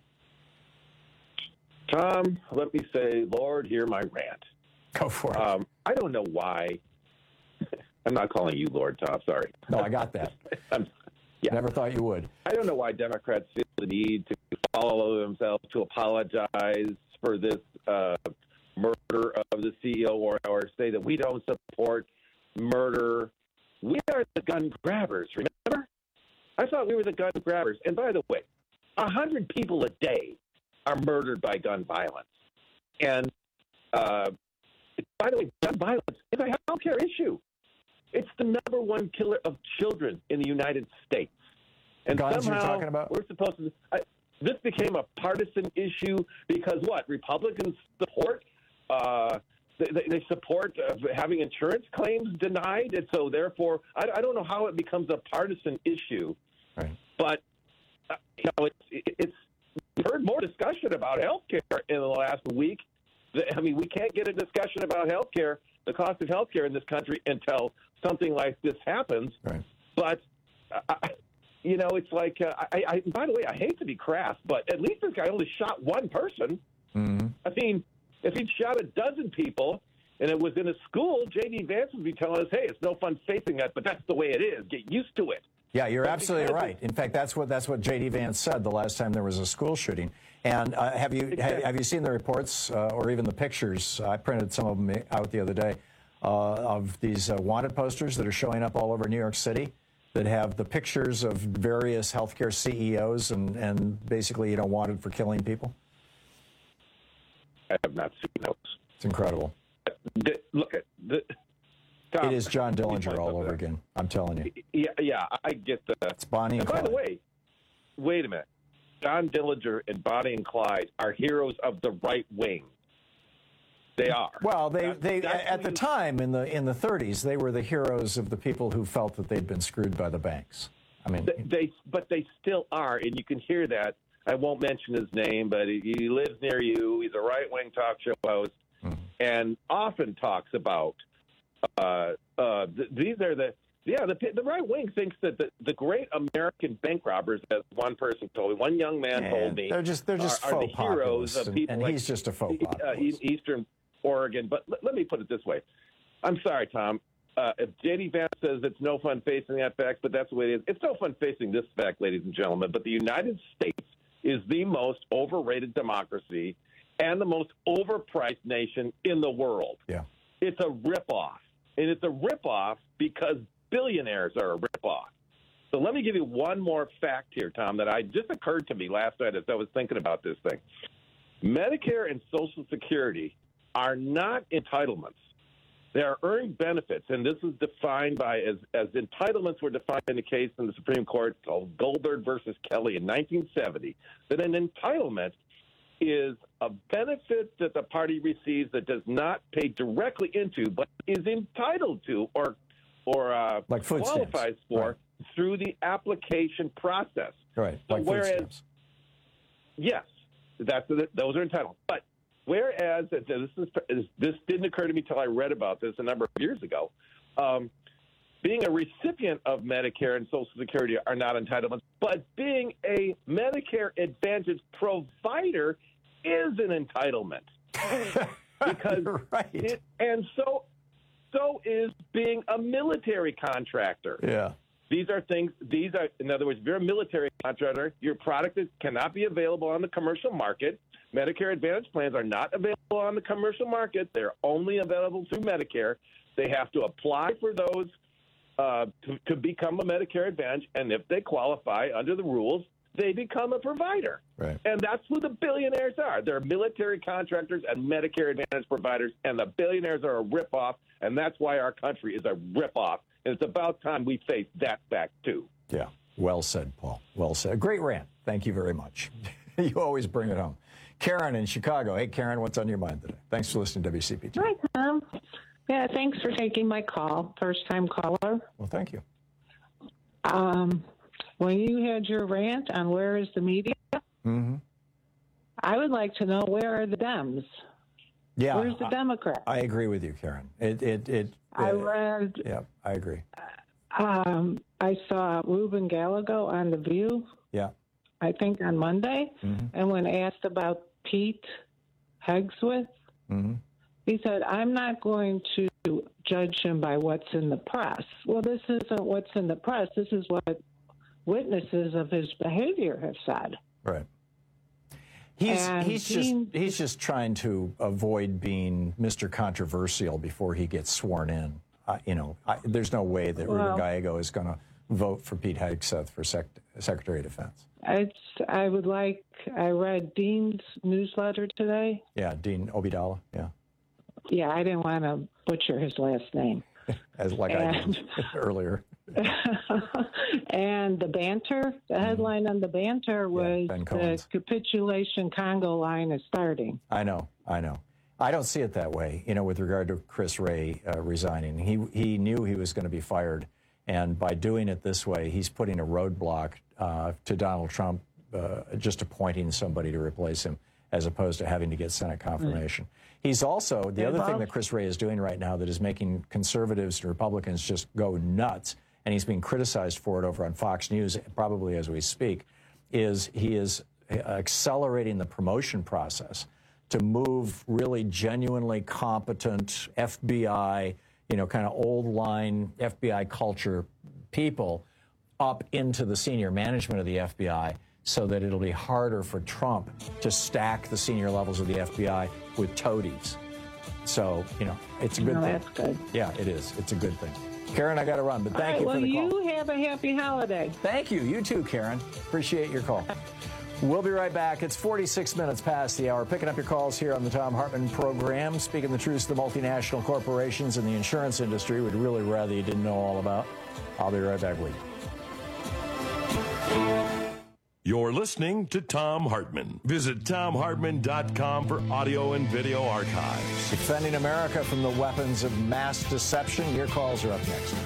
Tom, let me say, Lord, hear my rant. Go for it. Um, I don't know why. I'm not calling you Lord, Tom. Sorry. No, I got that. I'm, yeah. Never thought you would. I don't know why Democrats feel the need to follow themselves to apologize for this uh, murder of the C E O or, or say that we don't support murder. We are the gun grabbers, remember? I thought we were the gun grabbers. And by the way, a hundred people a day are murdered by gun violence. And uh, by the way, gun violence is a health care issue. It's the number one killer of children in the United States. And Guns somehow you're talking about? we're supposed to. I, this became a partisan issue because what? Republicans support. Uh, they, they support uh, having insurance claims denied, and so therefore, I, I don't know how it becomes a partisan issue. Right. But uh, you know, it's it's we've heard more discussion about health care in the last week. I mean, we can't get a discussion about health care, the cost of health care in this country, until something like this happens. Right. But, uh, you know, it's like, uh, I, I, by the way, I hate to be crass, but at least this guy only shot one person. Mm-hmm. I mean, if he'd shot a dozen people and it was in a school, J D. Vance would be telling us, hey, it's no fun facing that, but that's the way it is. Get used to it. Yeah, you're But absolutely because- right. In fact, that's what that's what J D. Vance said the last time there was a school shooting. And uh, have you ha, have you seen the reports uh, or even the pictures? I printed some of them out the other day uh, of these uh, wanted posters that are showing up all over New York City that have the pictures of various healthcare C E Os and and basically, you know, wanted for killing people. I have not seen those. It's incredible. The, look, at the, Tom, It is John let me Dillinger point all something over out. again. I'm telling you. Yeah, yeah, I get the. It's Bonnie and By the Clyde. way, wait a minute. John Dillinger and Bonnie and Clyde are heroes of the right wing. They are. Well, they, That- they that's at the time in the in the thirties, they were the heroes of the people who felt that they'd been screwed by the banks. I mean, They, they, but they still are, and you can hear that. I won't mention his name, but he, he lives near you. He's a right-wing talk show host, mm-hmm. and often talks about uh, uh, th- these are the yeah the the right wing thinks that the, the great American bank robbers, as one person told me, one young man Yeah, told me, they're just- they're just are, are faux the heroes populists, of and- people and like he's just a faux uh, populist. E- Eastern Oregon. But l- let me put it this way: I'm sorry, Tom. Uh, if J D. Vance says it's no fun facing that fact, but that's the way it is. It's no fun facing this fact, ladies and gentlemen. But the United States is the most overrated democracy and the most overpriced nation in the world. Yeah. It's a ripoff. And it's a ripoff because billionaires are a ripoff. So let me give you one more fact here, Tom, that I just occurred to me last night as I was thinking about this thing. Medicare and Social Security are not entitlements. They are earned benefits, and this is defined by as, as entitlements were defined in a case in the Supreme Court called Goldberg versus Kelly in nineteen seventy, that an entitlement is a benefit that the party receives that does not pay directly into, but is entitled to or or uh, Like food qualifies stamps. for Right. through the application process. Right. So Like food whereas, stamps. yes, that's those are entitled. But whereas this is this didn't occur to me until I read about this a number of years ago. Um, being a recipient of Medicare and Social Security are not entitlements, but being a Medicare Advantage provider is an entitlement. Because right. it, and so so is being a military contractor. Yeah. These are things, these are, in other words, if you're a military contractor, your product is, cannot be available on the commercial market. Medicare Advantage plans are not available on the commercial market. They're only available through Medicare. They have to apply for those uh, to, to become a Medicare Advantage, and if they qualify under the rules, they become a provider. Right. And that's who the billionaires are. They're military contractors and Medicare Advantage providers, and the billionaires are a ripoff, and that's why our country is a ripoff. And it's about time we face that fact, too. Yeah. Well said, Paul. Well said. Great rant. Thank you very much. You always bring it home. Karen in Chicago. Hey, Karen, what's on your mind today? Thanks for listening to W C P T. Hi, Tom. Yeah, thanks for taking my call. First-time caller. Well, thank you. Um, when you had your rant on where is the media, mm-hmm. I would like to know where are the Dems? Yeah, Where's the I, Democrats? I agree with you, Karen. It, it, it. I uh, read. Yeah, I agree. Um, I saw Ruben Gallego on The View. Yeah. I think on Monday, mm-hmm. and when asked about Pete Hegseth, mm-hmm. he said, "I'm not going to judge him by what's in the press." Well, this isn't what's in the press. This is what witnesses of his behavior have said. Right. He's And he's Dean- just he's just trying to avoid being Mister Controversial before he gets sworn in. Uh, you know, I, there's no way that Well- Ruben Gallego is going to vote for Pete Hegseth for sec- Secretary of Defense. It's, I would like, I read Dean's newsletter today. Yeah, Dean Obeidallah. Yeah, Yeah, I didn't want to butcher his last name. as like I And- did earlier. And the banter, the headline on the banter was Ben the Cohen's. capitulation Congo line is starting. I know, I know. I don't see it that way, you know, with regard to Chris Wray uh, resigning. He he knew he was going to be fired, and by doing it this way, he's putting a roadblock uh, to Donald Trump uh, just appointing somebody to replace him, as opposed to having to get Senate confirmation. He's also, the Hey, other thing Bob? that Chris Wray is doing right now that is making conservatives and Republicans just go nuts, and he's being criticized for it over on Fox News, probably as we speak, is he is accelerating the promotion process to move really genuinely competent F B I, you know, kind of old line F B I culture people up into the senior management of the F B I so that it'll be harder for Trump to stack the senior levels of the F B I with toadies. So, you know, it's a good No, thing. that's good. Yeah, it is. It's a good thing. Karen, I got to run, but All thank right, you well, for the call. you have a happy holiday. Thank you. You too, Karen. Appreciate your call. We'll be right back. It's forty-six minutes past the hour. Picking up your calls here on the Tom Hartman program. Speaking the truth to the multinational corporations and the insurance industry we'd really rather you didn't know all about. I'll be right back with you. You're listening to Tom Hartman. Visit tom hartman dot com for audio and video archives. Defending America from the weapons of mass deception. Your calls are up next.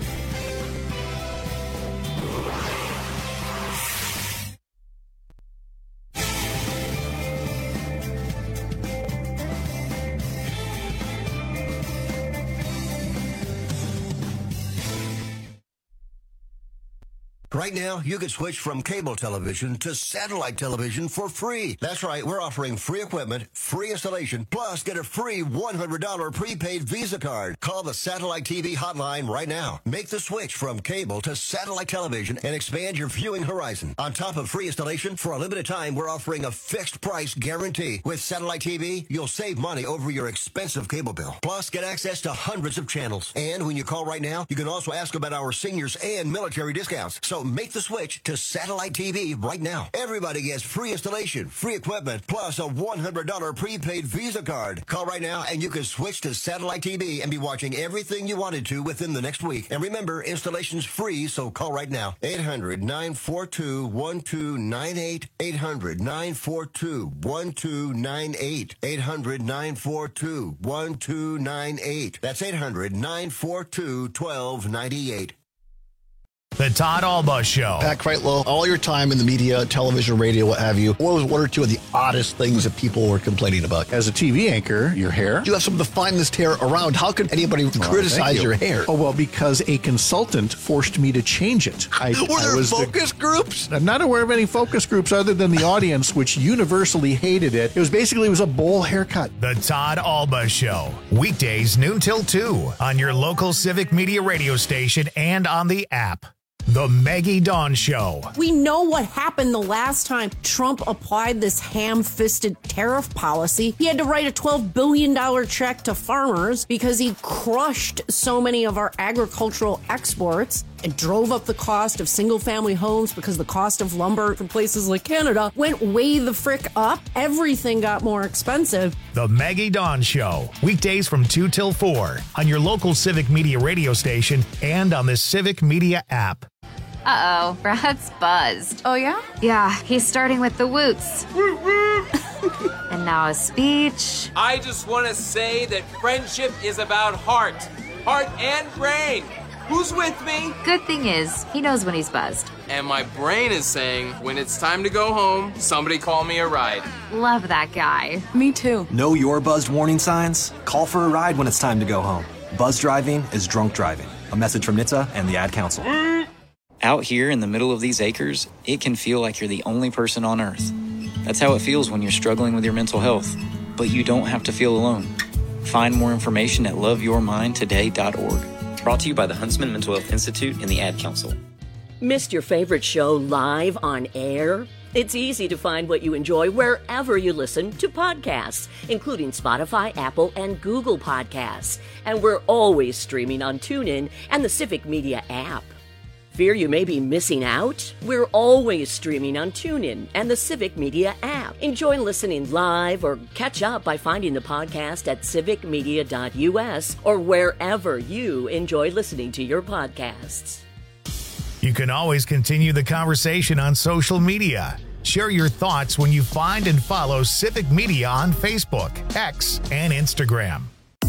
Right now, you can switch from cable television to satellite television for free. That's right, we're offering free equipment, free installation, plus get a free one hundred dollars prepaid Visa card. Call the Satellite T V hotline right now. Make the switch from cable to satellite television and expand your viewing horizon. On top of free installation, for a limited time, we're offering a fixed price guarantee. With Satellite T V, you'll save money over your expensive cable bill. Plus, get access to hundreds of channels. And when you call right now, you can also ask about our seniors and military discounts. So make the switch to Satellite T V right now. Everybody gets free installation, free equipment, plus a one hundred dollars prepaid Visa card. Call right now and you can switch to Satellite T V and be watching everything you wanted to within the next week. And remember, installation's free, so call right now. eight hundred, nine four two, one two nine eight. eight hundred, nine four two, one two nine eight. eight hundred, nine four two, one two nine eight. That's eight hundred, nine four two, one two nine eight. The Todd Alba Show. Pat Kreitlow, all your time in the media, television, radio, what have you, what was one or two of the oddest things that people were complaining about? As a T V anchor, your hair. You have some of the finest hair around. How could anybody Well, criticize thank you. your hair? Oh, well, because a consultant forced me to change it. I, Were I there was the- focus groups? I'm not aware of any focus groups other than the audience, which universally hated it. It was basically, it was a bowl haircut. The Todd Alba Show. Weekdays noon till two on your local Civic Media radio station and on the app. The Maggie Dawn Show. We know what happened the last time Trump applied this ham-fisted tariff policy. He had to write a twelve billion dollars check to farmers because he crushed so many of our agricultural exports and drove up the cost of single-family homes because the cost of lumber from places like Canada went way the frick up. Everything got more expensive. The Maggie Dawn Show. Weekdays from two till four on your local Civic Media radio station and on the Civic Media app. Uh-oh, Brad's buzzed. Oh, yeah? Yeah, he's starting with the woots. And now a speech. I just want to say that friendship is about heart. Heart and brain. Who's with me? Good thing is, he knows when he's buzzed. And my brain is saying, when it's time to go home, somebody call me a ride. Love that guy. Me too. Know your buzzed warning signs? Call for a ride when it's time to go home. Buzz driving is drunk driving. A message from N H T S A and the Ad Council. Out here in the middle of these acres, it can feel like you're the only person on Earth. That's how it feels when you're struggling with your mental health. But you don't have to feel alone. Find more information at love your mind today dot org. Brought to you by the Huntsman Mental Health Institute and the Ad Council. Missed your favorite show live on air? It's easy to find what you enjoy wherever you listen to podcasts, including Spotify, Apple, and Google Podcasts. And we're always streaming on TuneIn and the Civic Media app. Fear you may be missing out? We're always streaming on TuneIn and the Civic Media app. Enjoy listening live or catch up by finding the podcast at civic media dot u s or wherever you enjoy listening to your podcasts. You can always continue the conversation on social media. Share your thoughts when you find and follow Civic Media on Facebook, X, and Instagram.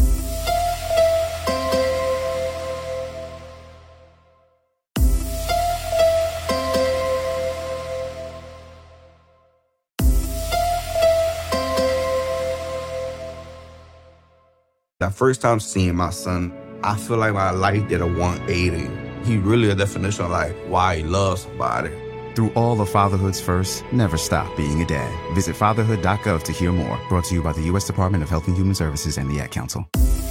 That first time seeing my son, I feel like my life did a one eighty. He really a definition of like why he loves somebody. Through all of fatherhood's first, never stop being a dad. Visit fatherhood dot gov to hear more. Brought to you by the U S Department of Health and Human Services and the Ad Council.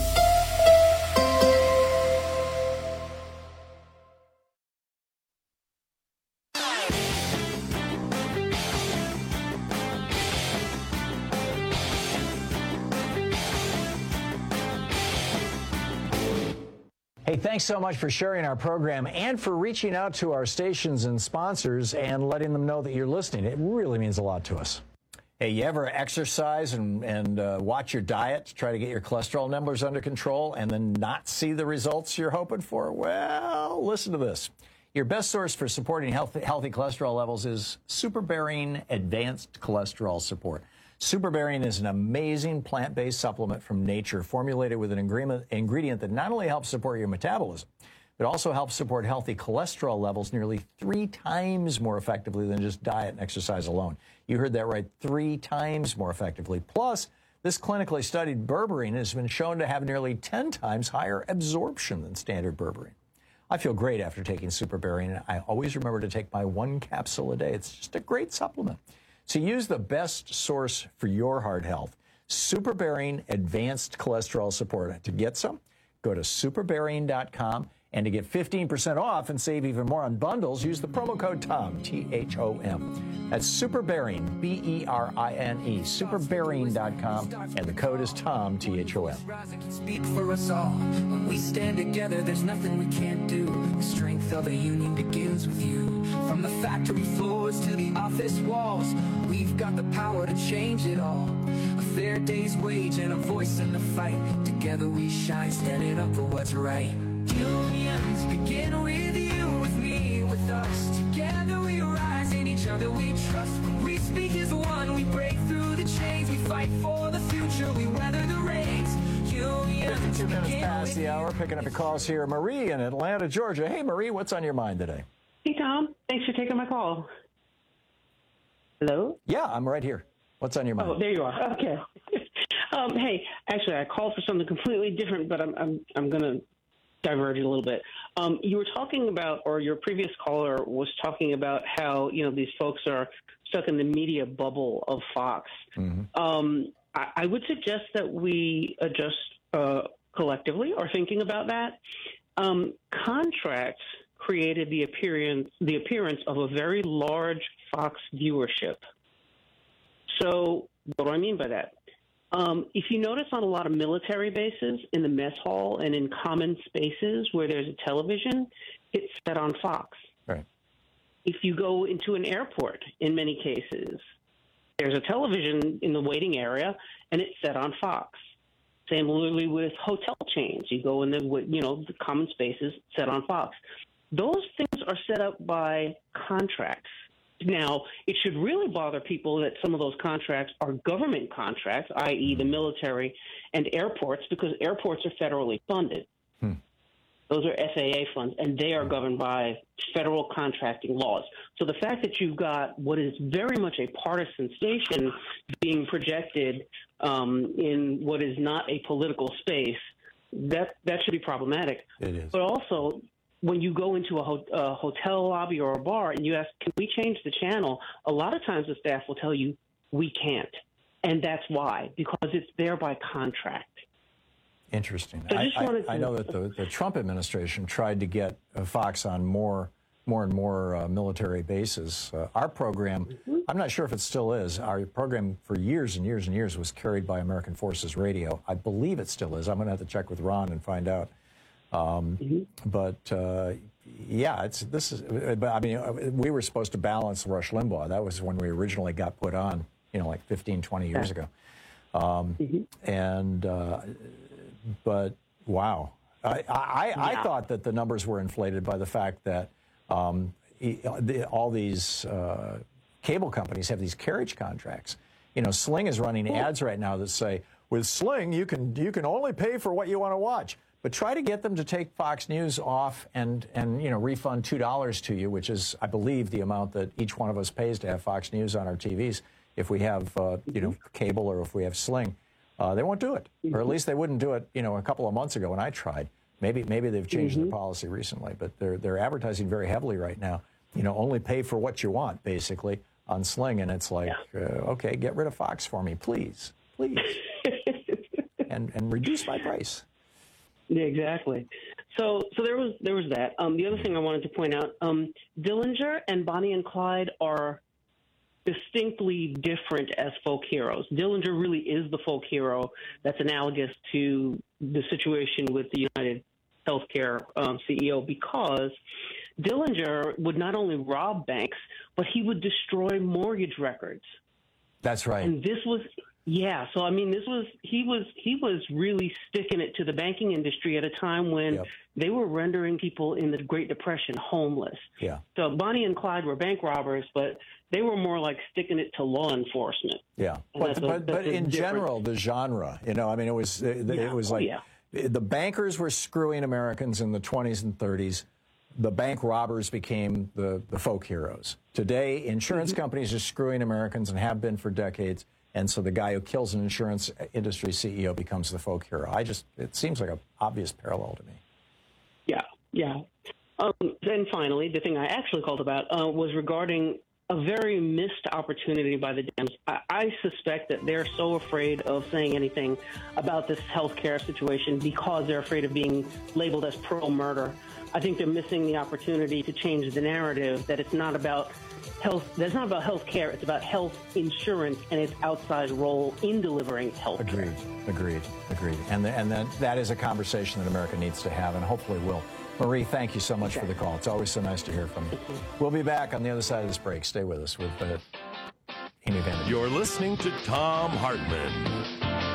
Hey, thanks so much for sharing our program and for reaching out to our stations and sponsors and letting them know that you're listening. It really means a lot to us. Hey, you ever exercise and, and uh, watch your diet to try to get your cholesterol numbers under control and then not see the results you're hoping for? Well, listen to this. Your best source for supporting healthy, healthy cholesterol levels is SuperBerine Advanced Cholesterol Support. SuperBerine is an amazing plant-based supplement from nature formulated with an ingredient that not only helps support your metabolism, but also helps support healthy cholesterol levels nearly three times more effectively than just diet and exercise alone. You heard that right, three times more effectively. Plus, this clinically studied berberine has been shown to have nearly ten times higher absorption than standard berberine. I feel great after taking SuperBerine, and I always remember to take my one capsule a day. It's just a great supplement. So use the best source for your heart health, SuperBerine Advanced Cholesterol Support. To get some, go to super berine dot com, and to get fifteen percent off and save even more on bundles, use the promo code TOM, T H O M. That's SuperBerine, B E R I N E, super berine dot com, and the code is TOM, T H O M. Speak for us all. When we stand together, there's nothing we can't do. The strength of a union begins with you. From the factory floors to the office walls, we've got the power to change it all. A fair day's wage and a voice in the fight. Together we shine, standing up for what's right. Unions begin with you, with me, with us. Together we rise, in each other we trust. When we speak as one, we break through the chains. We fight for the future, we weather the rains. Unions Two minutes begin past with the hour, picking up your calls here. Marie in Atlanta, Georgia. Hey, Marie, what's on your mind today? Hey, Tom. Thanks for taking my call. Hello? Yeah, I'm right here. What's on your mind? Oh, there you are. Okay. um, hey, actually, I called for something completely different, but I'm I'm I'm going to diverge a little bit. Um, you were talking about, or your previous caller was talking about how, you know, these folks are stuck in the media bubble of Fox. Mm-hmm. Um, I, I would suggest that we adjust uh, collectively or thinking about that. Um, contracts created the appearance the appearance of a very large Fox viewership. So what do I mean by that? Um, if you notice on a lot of military bases, in the mess hall and in common spaces where there's a television, it's set on Fox. Right. If you go into an airport, in many cases, there's a television in the waiting area, and it's set on Fox. Similarly with hotel chains. You go in the, you know, the common spaces, set on Fox. Those things are set up by contracts. Now, it should really bother people that some of those contracts are government contracts, that is the military and airports, because airports are federally funded. Hmm. Those are F A A funds, and they are governed by federal contracting laws. So the fact that you've got what is very much a partisan station being projected um, in what is not a political space, that that should be problematic. It is. But also, when you go into a, ho- a hotel lobby or a bar and you ask, can we change the channel? A lot of times the staff will tell you, we can't. And that's why, because it's there by contract. Interesting. So I I, just I, wanted to- I know that the, the Trump administration tried to get uh, Fox on more, more and more uh, military bases. Uh, our program, Mm-hmm. I'm not sure if it still is. Our program for years and years and years was carried by American Forces Radio. I believe it still is. I'm going to have to check with Ron and find out. Um, Mm-hmm. But uh, yeah, it's this is. But I mean, we were supposed to balance Rush Limbaugh. That was when we originally got put on. You know, like fifteen, twenty years ago. Um, Mm-hmm. And uh, but wow, I I, I Yeah. thought that the numbers were inflated by the fact that um, e- the, all these uh, cable companies have these carriage contracts. You know, Sling is running ads right now that say, with Sling, you can you can only pay for what you want to watch. But try to get them to take Fox News off and, and you know, refund two dollars to you, which is, I believe, the amount that each one of us pays to have Fox News on our T Vs if we have, uh, you know, cable or if we have Sling. Uh, they won't do it. Or at least they wouldn't do it, you know, a couple of months ago when I tried. Maybe maybe they've changed Mm-hmm. their policy recently, but they're, they're advertising very heavily right now. You know, only pay for what you want, basically, on Sling. And it's like, yeah. uh, okay, get rid of Fox for me, please, please. and and reduce my price. Yeah, exactly. So, so there was there was that. Um, the other thing I wanted to point out: um, Dillinger and Bonnie and Clyde are distinctly different as folk heroes. Dillinger really is the folk hero that's analogous to the situation with the United Healthcare um, C E O, because Dillinger would not only rob banks, but he would destroy mortgage records. That's right. And this was. Yeah, so I mean, this was he was he was really sticking it to the banking industry at a time when Yep. they were rendering people in the Great Depression homeless. Yeah. So Bonnie and Clyde were bank robbers, but they were more like sticking it to law enforcement. Yeah, And but that's a- but, that's but a in different- general, the genre, you know, I mean, it was it, Yeah, it was oh, like yeah. the bankers were screwing Americans in the twenties and thirties. The bank robbers became the the folk heroes. Today, insurance Mm-hmm. companies are screwing Americans and have been for decades. And so the guy who kills an insurance industry C E O becomes the folk hero. I just, it seems like an obvious parallel to me. Yeah, yeah. Um, then finally, the thing I actually called about uh, was regarding a very missed opportunity by the Dems. I, I suspect that they're so afraid of saying anything about this health care situation because they're afraid of being labeled as pro-murder. I think they're missing the opportunity to change the narrative, that it's not about health, that's not about health care, it's about health insurance and its outsized role in delivering health care. Agreed, agreed, agreed. And, the, and then that is a conversation that America needs to have and hopefully will. Marie, thank you so much okay. for the call. It's always so nice to hear from you. We'll be back on the other side of this break. Stay with us with uh, Amy Van. You're listening to Thom Hartmann.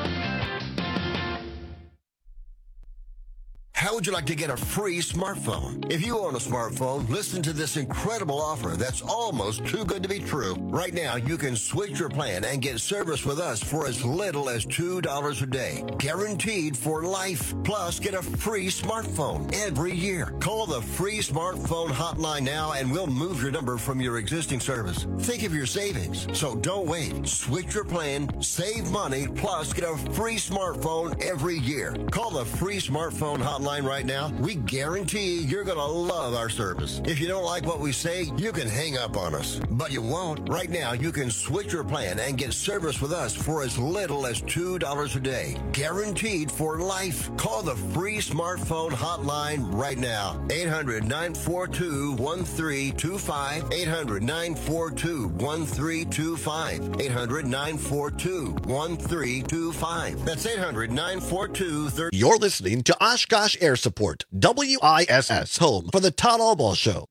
How would you like to get a free smartphone? If you own a smartphone, listen to this incredible offer that's almost too good to be true. Right now, you can switch your plan and get service with us for as little as two dollars a day. Guaranteed for life. Plus, get a free smartphone every year. Call the free smartphone hotline now and we'll move your number from your existing service. Think of your savings. So don't wait. Switch your plan, save money, plus get a free smartphone every year. Call the free smartphone hotline line right now, we guarantee you're going to love our service. If you don't like what we say, you can hang up on us. But you won't. Right now, you can switch your plan and get service with us for as little as two dollars a day. Guaranteed for life. Call the free smartphone hotline right now. eight hundred, nine four two, one three two five. eight hundred, nine four two, one three two five. eight hundred, nine four two, one three two five. That's eight hundred, nine four two, thirty. You're listening to Oshkosh Air Support, W I S S, home for the Todd Albaugh Show.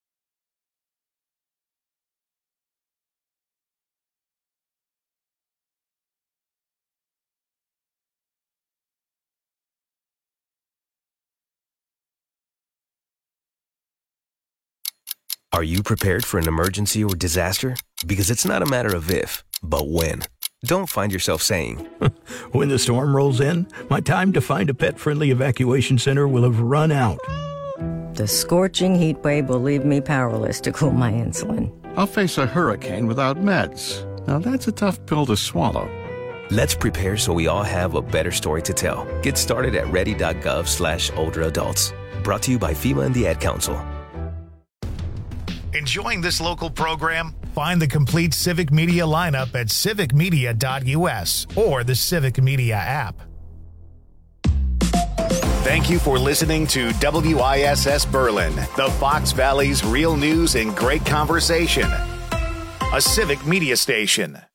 Are you prepared for an emergency or disaster? Because it's not a matter of if, but when. Don't find yourself saying, when the storm rolls in, my time to find a pet-friendly evacuation center will have run out. The scorching heat wave will leave me powerless to cool my insulin. I'll face a hurricane without meds. Now that's a tough pill to swallow. Let's prepare so we all have a better story to tell. Get started at ready.gov slash older adults. Brought to you by FEMA and the Ad Council. Enjoying this local program? Find the complete Civic Media lineup at civic media dot u s or the Civic Media app. Thank you for listening to W I S S Berlin, the Fox Valley's real news and great conversation. A Civic Media station.